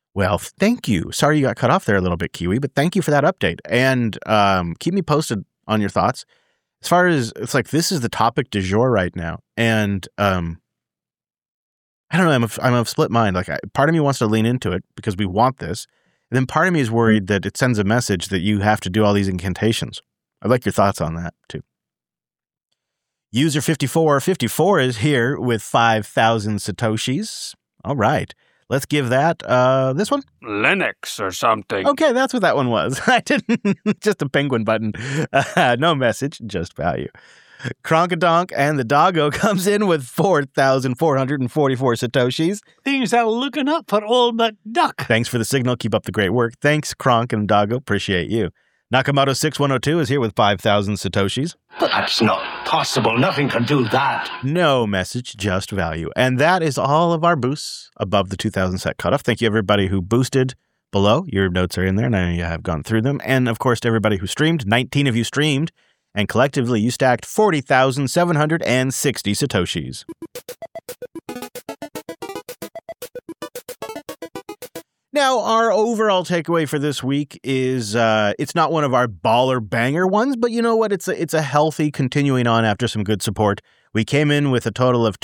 S1: Well, thank you. Sorry you got cut off there a little bit, Kiwi, but thank you for that update. And keep me posted on your thoughts. As far as, it's like, this is the topic du jour right now. And I don't know, I'm of split mind. Like, part of me wants to lean into it because we want this. And then part of me is worried that it sends a message that you have to do all these incantations. I'd like your thoughts on that, too. User 5454 is here with 5,000 Satoshis. All right. Let's give that, this one?
S21: Linux or something.
S1: Okay, that's what that one was. I didn't, just a penguin button. No message, just value. Kronkadonk and the doggo comes in with 4,444 Satoshis.
S20: Things are looking up for old McDuck.
S1: Thanks for the signal. Keep up the great work. Thanks, Kronk and Doggo. Appreciate you. Nakamoto 6102 is here with 5,000 Satoshis.
S20: That's not possible. Nothing can do that.
S1: No message, just value. And that is all of our boosts above the 2,000 set cutoff. Thank you, everybody who boosted below. Your notes are in there, and I have gone through them. And, of course, to everybody who streamed. 19 of you streamed, and collectively you stacked 40,760 Satoshis. Now, our overall takeaway for this week is it's not one of our baller banger ones, but you know what? It's a healthy continuing on after some good support. We came in with a total of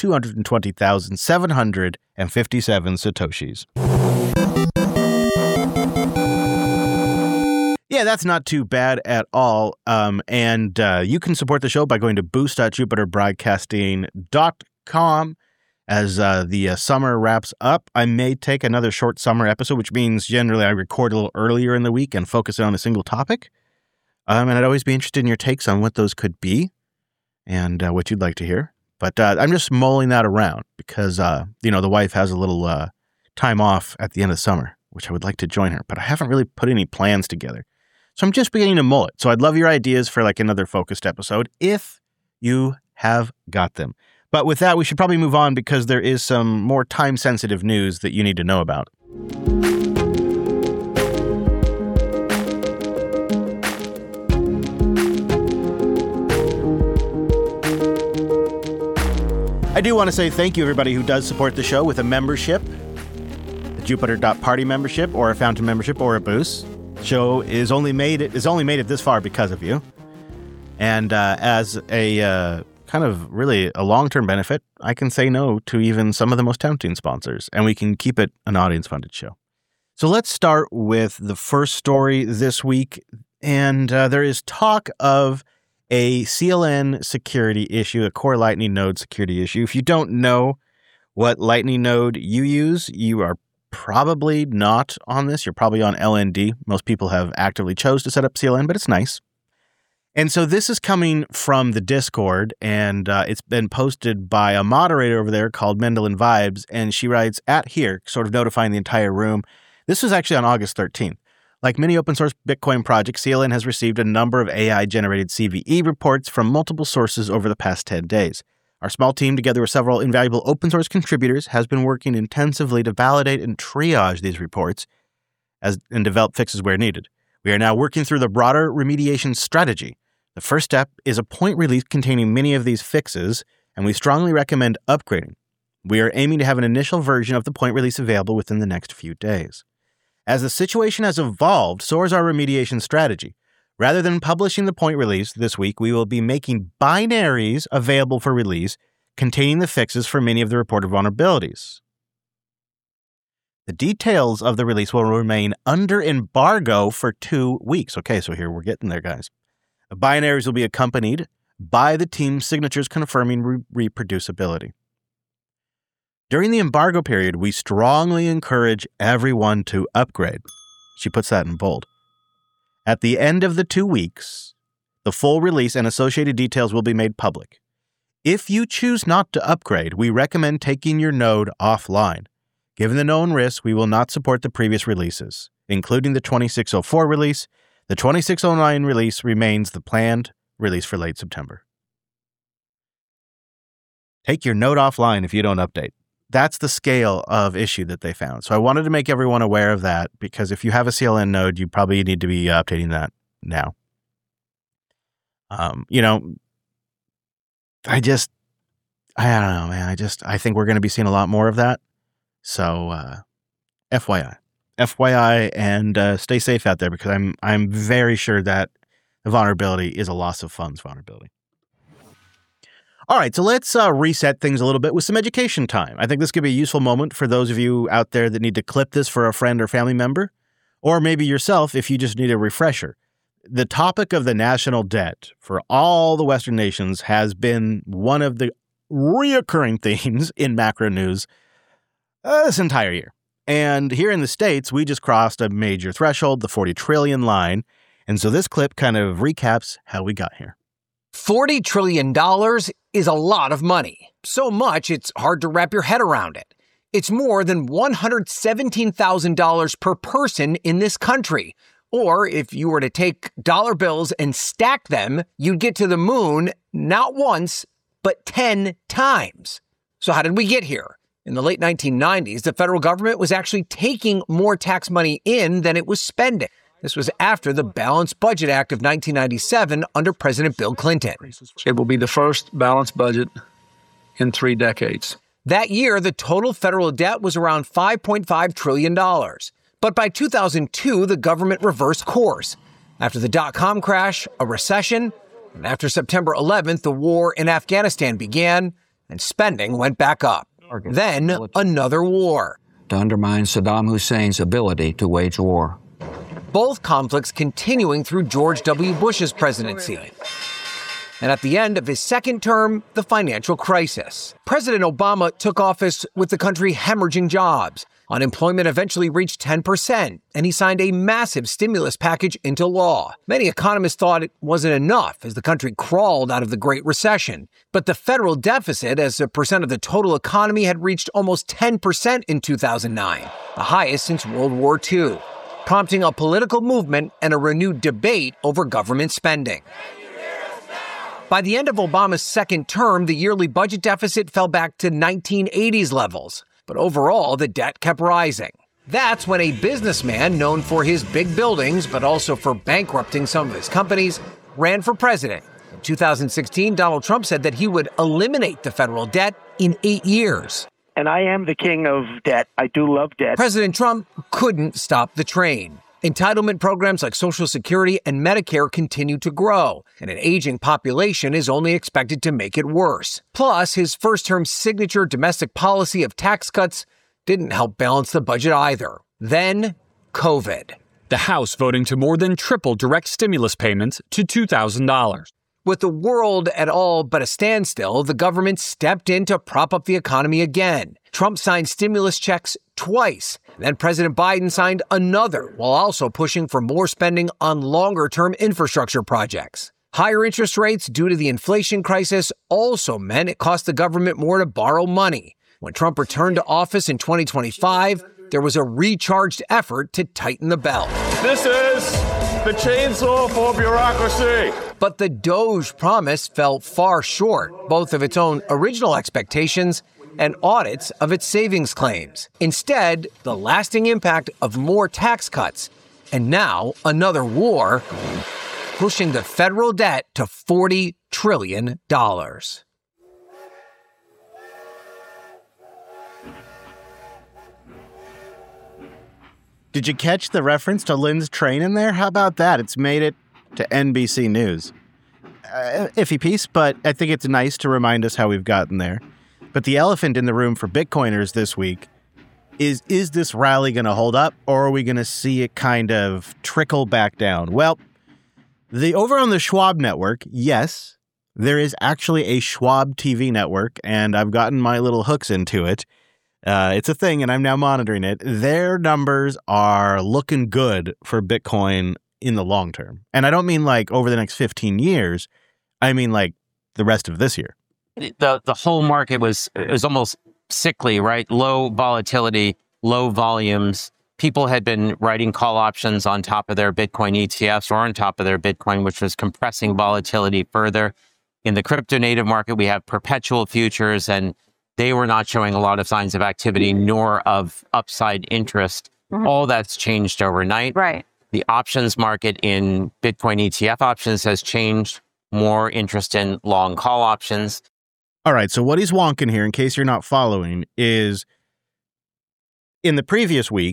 S1: 220,757 Satoshis. Yeah, that's not too bad at all. And you can support the show by going to boost.jupiterbroadcasting.com. As the summer wraps up, I may take another short summer episode, which means generally I record a little earlier in the week and focus on a single topic. And I'd always be interested in your takes on what those could be and what you'd like to hear. But I'm just mulling that around because, the wife has a little time off at the end of summer, which I would like to join her. But I haven't really put any plans together. So I'm just beginning to mull it. So I'd love your ideas for like another focused episode if you have got them. But with that, we should probably move on because there is some more time-sensitive news that you need to know about. I do want to say thank you, everybody who does support the show with a membership, a Jupiter.party membership, or a Fountain membership, or a boost. The show is only made it this far because of you. And as a kind of really a long-term benefit, I can say no to even some of the most tempting sponsors, and we can keep it an audience-funded show. So let's start with the first story this week, and there is talk of a CLN security issue, a Core Lightning Node security issue. If you don't know what Lightning Node you use, you are probably not on this. You're probably on LND. Most people have actively chose to set up CLN, but it's nice. And so this is coming from the Discord, and it's been posted by a moderator over there called Mendelin Vibes, and she writes, at here, sort of notifying the entire room. This was actually on August 13th. Like many open source Bitcoin projects, CLN has received a number of AI-generated CVE reports from multiple sources over the past 10 days. Our small team, together with several invaluable open source contributors, has been working intensively to validate and triage these reports and develop fixes where needed. We are now working through the broader remediation strategy. The first step is a point release containing many of these fixes, and we strongly recommend upgrading. We are aiming to have an initial version of the point release available within the next few days. As the situation has evolved, so is our remediation strategy. Rather than publishing the point release this week, we will be making binaries available for release containing the fixes for many of the reported vulnerabilities. The details of the release will remain under embargo for 2 weeks. Okay, so here we're getting there, guys. The binaries will be accompanied by the team's signatures confirming reproducibility. During the embargo period, we strongly encourage everyone to upgrade. She puts that in bold. At the end of the 2 weeks, the full release and associated details will be made public. If you choose not to upgrade, we recommend taking your node offline. Given the known risks, we will not support the previous releases, including the 2604 release. The 2609 release remains the planned release for late September. Take your node offline if you don't update. That's the scale of issue that they found. So I wanted to make everyone aware of that because if you have a CLN node, you probably need to be updating that now. I don't know, man. I think we're going to be seeing a lot more of that. So, FYI. FYI, and stay safe out there, because I'm very sure that vulnerability is a loss of funds vulnerability. All right, so let's reset things a little bit with some education time. I think this could be a useful moment for those of you out there that need to clip this for a friend or family member, or maybe yourself if you just need a refresher. The topic of the national debt for all the Western nations has been one of the reoccurring themes in macro news this entire year. And here in the States, we just crossed a major threshold, the 40 trillion line. And so this clip kind of recaps how we got here.
S4: $40 trillion is a lot of money. So much, it's hard to wrap your head around it. It's more than $117,000 per person in this country. Or if you were to take dollar bills and stack them, you'd get to the moon not once, but 10 times. So how did we get here? In the late 1990s, the federal government was actually taking more tax money in than it was spending. This was after the Balanced Budget Act of 1997 under President Bill Clinton.
S5: It will be the first balanced budget in 3 decades.
S4: That year, the total federal debt was around $5.5 trillion. But by 2002, the government reversed course. After the dot-com crash, a recession, and after September 11th, the war in Afghanistan began, and spending went back up. Then, another war.
S6: To undermine Saddam Hussein's ability to wage war.
S4: Both conflicts continuing through George W. Bush's presidency. And at the end of his second term, the financial crisis. President Obama took office with the country hemorrhaging jobs. Unemployment eventually reached 10%, and he signed a massive stimulus package into law. Many economists thought it wasn't enough as the country crawled out of the Great Recession. But the federal deficit as a percent of the total economy had reached almost 10% in 2009, the highest since World War II, prompting a political movement and a renewed debate over government spending. By the end of Obama's second term, the yearly budget deficit fell back to 1980s levels. But overall, the debt kept rising. That's when a businessman known for his big buildings, but also for bankrupting some of his companies, ran for president. In 2016, Donald Trump said that he would eliminate the federal debt in 8 years.
S20: And I am the king of debt. I do love debt.
S4: President Trump couldn't stop the train. Entitlement programs like Social Security and Medicare continue to grow, and an aging population is only expected to make it worse. Plus, his first-term signature domestic policy of tax cuts didn't help balance the budget either. Then, COVID.
S24: The House voting to more than triple direct stimulus payments to $2,000.
S4: With the world at all but a standstill, the government stepped in to prop up the economy again. Trump signed stimulus checks twice. Then President Biden signed another, while also pushing for more spending on longer-term infrastructure projects. Higher interest rates due to the inflation crisis also meant it cost the government more to borrow money. When Trump returned to office in 2025, there was a recharged effort to tighten the belt.
S21: This is the chainsaw for bureaucracy.
S4: But the DOGE promise fell far short, both of its own original expectations and audits of its savings claims. Instead, the lasting impact of more tax cuts, and now another war, pushing the federal debt to $40 trillion.
S1: Did you catch the reference to Lynn's train in there? How about that? It's made it to NBC News. Iffy piece, but I think it's nice to remind us how we've gotten there. But the elephant in the room for Bitcoiners this week is this rally going to hold up, or are we going to see it kind of trickle back down? Well, over on the Schwab network, yes, there is actually a Schwab TV network, and I've gotten my little hooks into it. It's a thing, and I'm now monitoring it. Their numbers are looking good for Bitcoin in the long term. And I don't mean like over the next 15 years. I mean like the rest of this year.
S25: The whole market was almost sickly, right? Low volatility, low volumes. People had been writing call options on top of their Bitcoin ETFs or on top of their Bitcoin, which was compressing volatility further. In the crypto native market, we have perpetual futures, and they were not showing a lot of signs of activity nor of upside interest. Mm-hmm. All that's changed overnight.
S2: Right.
S25: The options market in Bitcoin ETF options has changed. More interest in long call options.
S1: All right, so what he's wonking here, in case you're not following, is in the previous week,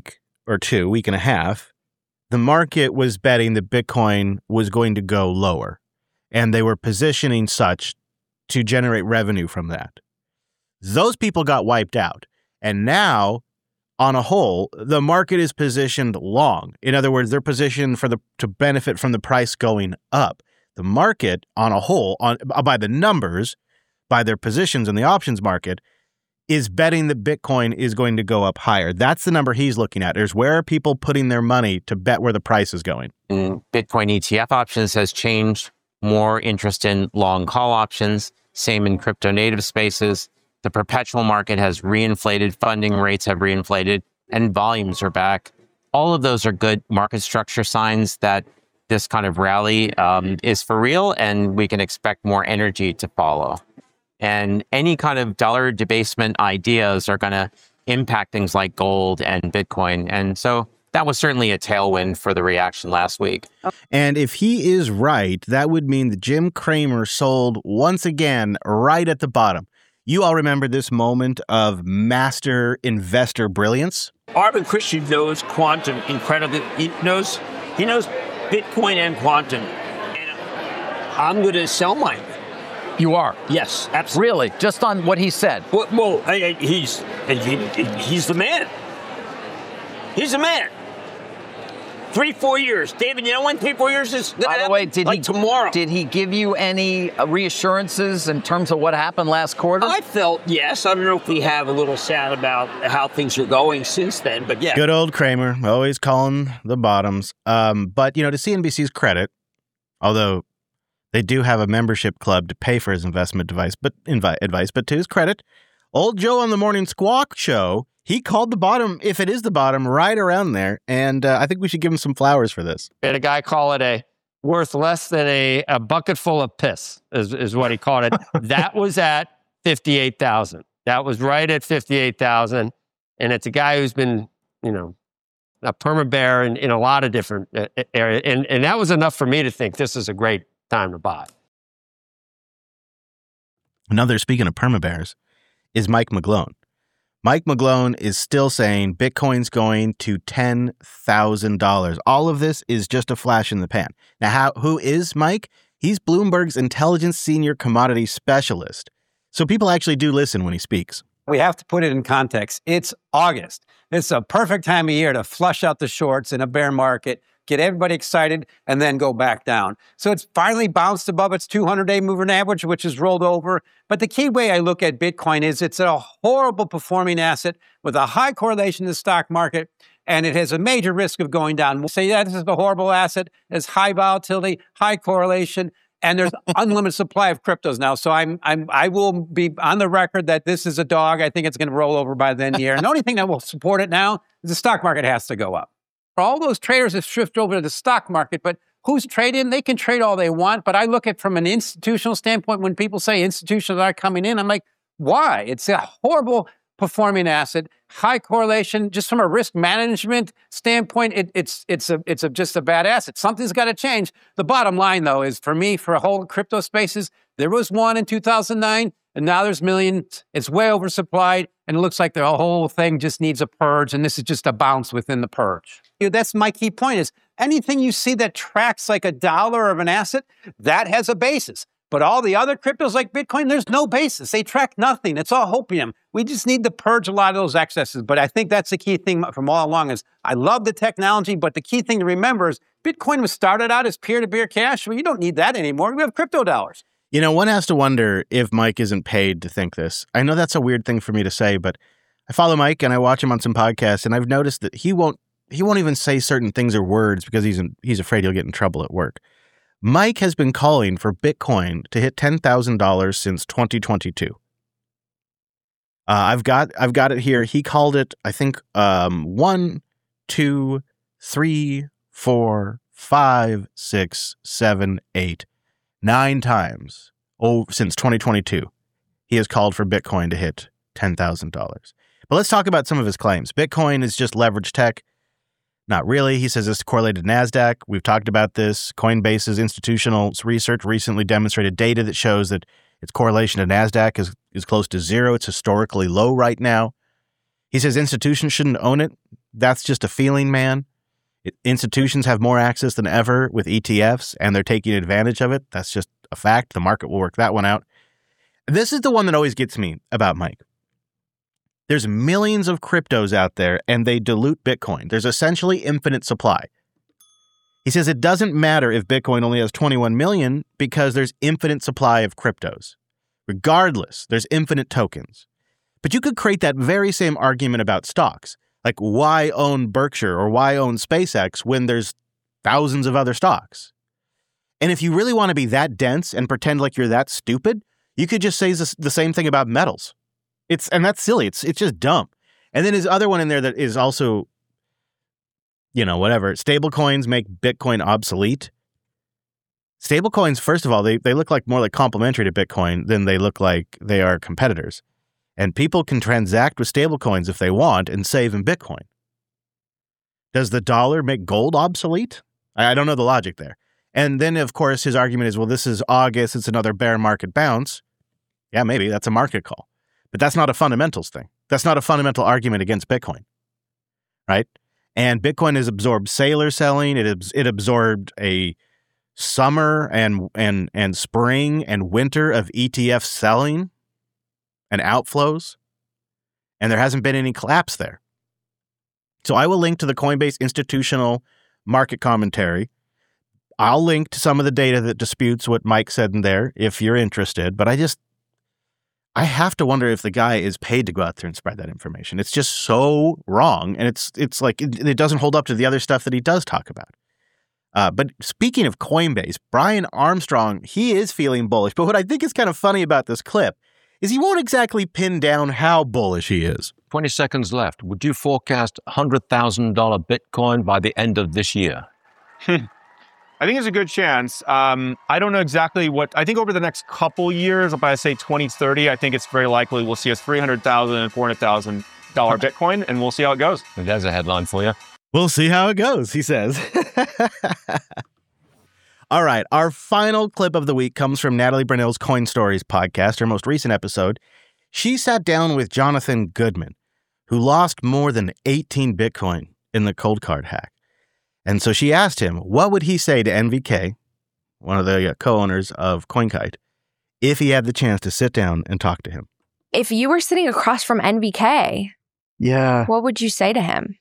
S1: or two, week and a half, the market was betting that Bitcoin was going to go lower, and they were positioning such to generate revenue from that. Those people got wiped out. And now, on a whole, the market is positioned long. In other words, they're positioned to benefit from the price going up. The market, on a whole, by the numbers, by their positions in the options market, is betting that Bitcoin is going to go up higher. That's the number he's looking at. There's where are people putting their money to bet where the price is going.
S25: Bitcoin ETF options has changed. More interest in long call options. Same in crypto native spaces. The perpetual market has reinflated. Funding rates have reinflated, and volumes are back. All of those are good market structure signs that this kind of rally is for real, and we can expect more energy to follow. And any kind of dollar debasement ideas are going to impact things like gold and Bitcoin. And so that was certainly a tailwind for the reaction last week.
S1: And if he is right, that would mean that Jim Cramer sold once again right at the bottom. You all remember this moment of master investor brilliance?
S8: Arvin Krishnan knows quantum incredibly. He knows Bitcoin and quantum. And I'm going to sell mine.
S9: You are?
S8: Yes, absolutely.
S9: Really? Just on what he said?
S8: Well, he's the man. He's the man. 3-4 years. David, you know when 3-4 years is going to happen?
S9: By the way,
S8: tomorrow.
S9: Did he give you any reassurances in terms of what happened last quarter?
S8: I felt, yes. I don't know if we have a little sad about how things are going since then, but yeah.
S1: Good old Cramer, always calling the bottoms. But, to CNBC's credit, although they do have a membership club to pay for his investment advice, but to his credit, old Joe on the Morning Squawk show, he called the bottom, if it is the bottom, right around there. And I think we should give him some flowers for this.
S10: And a guy call it worth less than a bucket full of piss is what he called it. That was at 58,000. That was right at 58,000. And it's a guy who's been, a perma bear in a lot of different areas. And that was enough for me to think this is a great time to buy.
S1: Another, speaking of perma bears, is Mike McGlone. Mike McGlone is still saying Bitcoin's going to $10,000. All of this is just a flash in the pan. Now, who is Mike? He's Bloomberg's intelligence senior commodity specialist. So people actually do listen when he speaks.
S11: We have to put it in context. It's August. It's a perfect time of year to flush out the shorts in a bear market, get everybody excited, and then go back down. So it's finally bounced above its 200-day moving average, which has rolled over. But the key way I look at Bitcoin is it's a horrible performing asset with a high correlation to the stock market, and it has a major risk of going down. We'll say, this is a horrible asset. There's high volatility, high correlation, and there's unlimited supply of cryptos now. So I will be on the record that this is a dog. I think it's going to roll over by the end of the year. And the only thing that will support it now is the stock market has to go up. All those traders have shifted over to the stock market, but who's trading? They can trade all they want, but I look at from an institutional standpoint, when people say institutions are coming in, I'm like, why? It's a horrible performing asset, high correlation, just from a risk management standpoint, it's just a bad asset. Something's got to change. The bottom line, though, is for me, for a whole crypto spaces, there was one in 2009, and now there's millions. It's way oversupplied, and it looks like the whole thing just needs a purge, and this is just a bounce within the purge. That's my key point is anything you see that tracks like a dollar of an asset, that has a basis. But all the other cryptos like Bitcoin, there's no basis. They track nothing. It's all hopium. We just need to purge a lot of those excesses. But I think that's the key thing from all along is I love the technology, but the key thing to remember is Bitcoin was started out as peer-to-peer cash. Well, you don't need that anymore. We have crypto dollars.
S1: One has to wonder if Mike isn't paid to think this. I know that's a weird thing for me to say, but I follow Mike and I watch him on some podcasts, and I've noticed that he won't even say certain things or words because he's afraid he'll get in trouble at work. Mike has been calling for Bitcoin to hit $10,000 since 2022. I've got it here. He called it, I think, 1, 2, 3, 4, 5, 6, 7, 8, 9 times since 2022. He has called for Bitcoin to hit $10,000. But let's talk about some of his claims. Bitcoin is just leverage tech. Not really. He says it's correlated to NASDAQ. We've talked about this. Coinbase's institutional research recently demonstrated data that shows that its correlation to NASDAQ is close to zero. It's historically low right now. He says institutions shouldn't own it. that's just a feeling, man. Institutions have more access than ever with ETFs, and they're taking advantage of it. That's just a fact. The market will work that one out. This is the one that always gets me about Mike. There's millions of cryptos out there, and they dilute Bitcoin. There's essentially infinite supply. He says it doesn't matter if Bitcoin only has 21 million because there's infinite supply of cryptos. Regardless, there's infinite tokens. But you could create that very same argument about stocks. Like, why own Berkshire or why own SpaceX when there's thousands of other stocks? And if you really want to be that dense and pretend like you're that stupid, you could just say the same thing about metals. And that's silly. It's just dumb. And then his other one in there that is also, whatever. Stablecoins make Bitcoin obsolete. Stablecoins, first of all, they look like more like complementary to Bitcoin than they look like they are competitors. And people can transact with stablecoins if they want and save in Bitcoin. Does the dollar make gold obsolete? I don't know the logic there. And then, of course, his argument is, well, this is August. It's another bear market bounce. Yeah, maybe. That's a market call. But that's not a fundamentals thing. That's not a fundamental argument against Bitcoin, right? And Bitcoin has absorbed sailor selling. It absorbed a summer and spring and winter of ETF selling and outflows, and there hasn't been any collapse there. So I will link to the Coinbase institutional market commentary. I'll link to some of the data that disputes what Mike said in there if you're interested, but I have to wonder if the guy is paid to go out there and spread that information. It's just so wrong, and it's like it doesn't hold up to the other stuff that he does talk about. But speaking of Coinbase, Brian Armstrong, he is feeling bullish, but what I think is kind of funny about this clip is he won't exactly pin down how bullish he is.
S7: 20 seconds left. Would you forecast $100,000 Bitcoin by the end of this year?
S12: I think there's a good chance. I don't know exactly what. I think over the next couple years, if I say 2030, I think it's very likely we'll see us $300,000 and $400,000 Bitcoin, and we'll see how it goes.
S7: There's a headline for you.
S1: We'll see how it goes, he says. All right, our final clip of the week comes from Natalie Brunell's Coin Stories podcast, her most recent episode. She sat down with Jonathan Goodman, who lost more than 18 Bitcoin in the cold card hack. And so she asked him, what would he say to NVK, one of the co-owners of CoinKite, if he had the chance to sit down and talk to him?
S13: If you were sitting across from NVK, what would you say to him?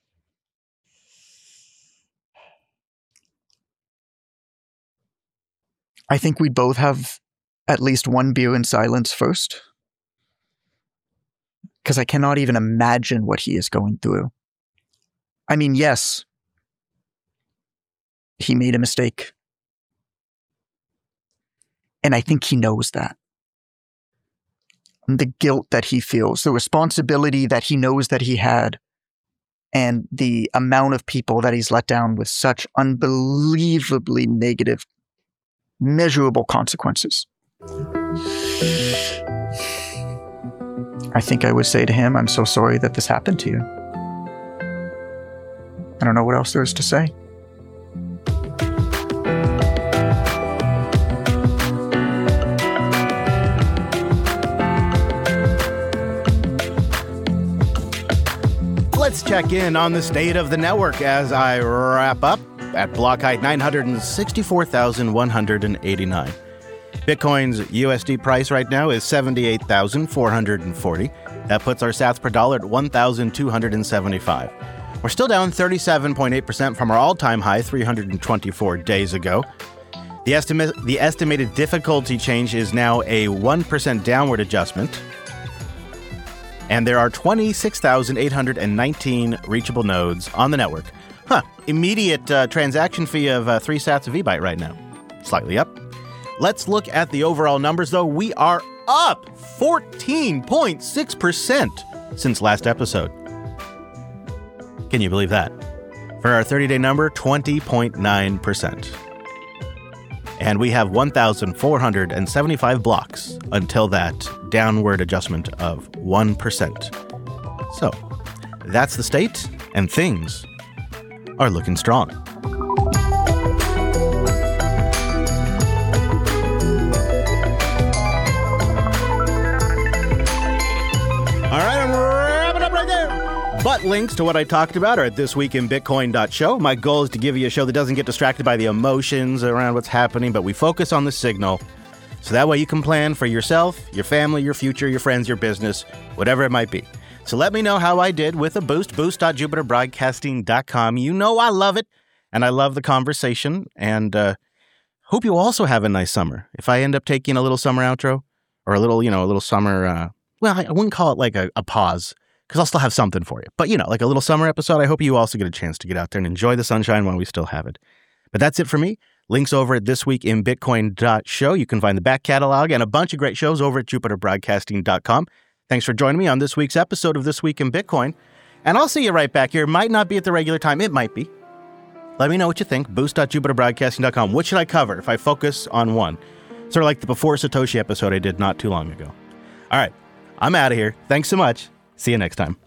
S14: I think we both have at least one beer in silence first. Because I cannot even imagine what he is going through. I mean, yes, he made a mistake. And I think he knows that. And the guilt that he feels, the responsibility that he knows that he had, and the amount of people that he's let down with such unbelievably negative, measurable consequences. I think I would say to him, I'm so sorry that this happened to you. I don't know what else there is to say.
S1: Let's check in on the state of the network as I wrap up at block height 964,189. Bitcoin's USD price right now is 78,440. That puts our sats per dollar at 1,275. We're still down 37.8% from our all-time high 324 days ago. The estimated difficulty change is now a 1% downward adjustment. And there are 26,819 reachable nodes on the network. Immediate transaction fee of 3 sats of eByte right now. Slightly up. Let's look at the overall numbers, though. We are up 14.6% since last episode. Can you believe that? For our 30-day number, 20.9%. And we have 1,475 blocks until that downward adjustment of 1%. So, that's the state, and things are looking strong. But links to what I talked about are at thisweekinbitcoin.show. My goal is to give you a show that doesn't get distracted by the emotions around what's happening, but we focus on the signal. So that way you can plan for yourself, your family, your future, your friends, your business, whatever it might be. So let me know how I did with a boost, boost.jupiterbroadcasting.com. You know I love it, and I love the conversation, and hope you also have a nice summer. If I end up taking a little summer outro, or a little summer, well, I wouldn't call it like a pause, because I'll still have something for you. But, like a little summer episode, I hope you also get a chance to get out there and enjoy the sunshine while we still have it. But that's it for me. Links over at thisweekinbitcoin.show. You can find the back catalog and a bunch of great shows over at jupiterbroadcasting.com. Thanks for joining me on this week's episode of This Week in Bitcoin. And I'll see you right back here. It might not be at the regular time. It might be. Let me know what you think. Boost.jupiterbroadcasting.com. What should I cover if I focus on one? Sort of like the Before Satoshi episode I did not too long ago. All right. I'm out of here. Thanks so much. See you next time.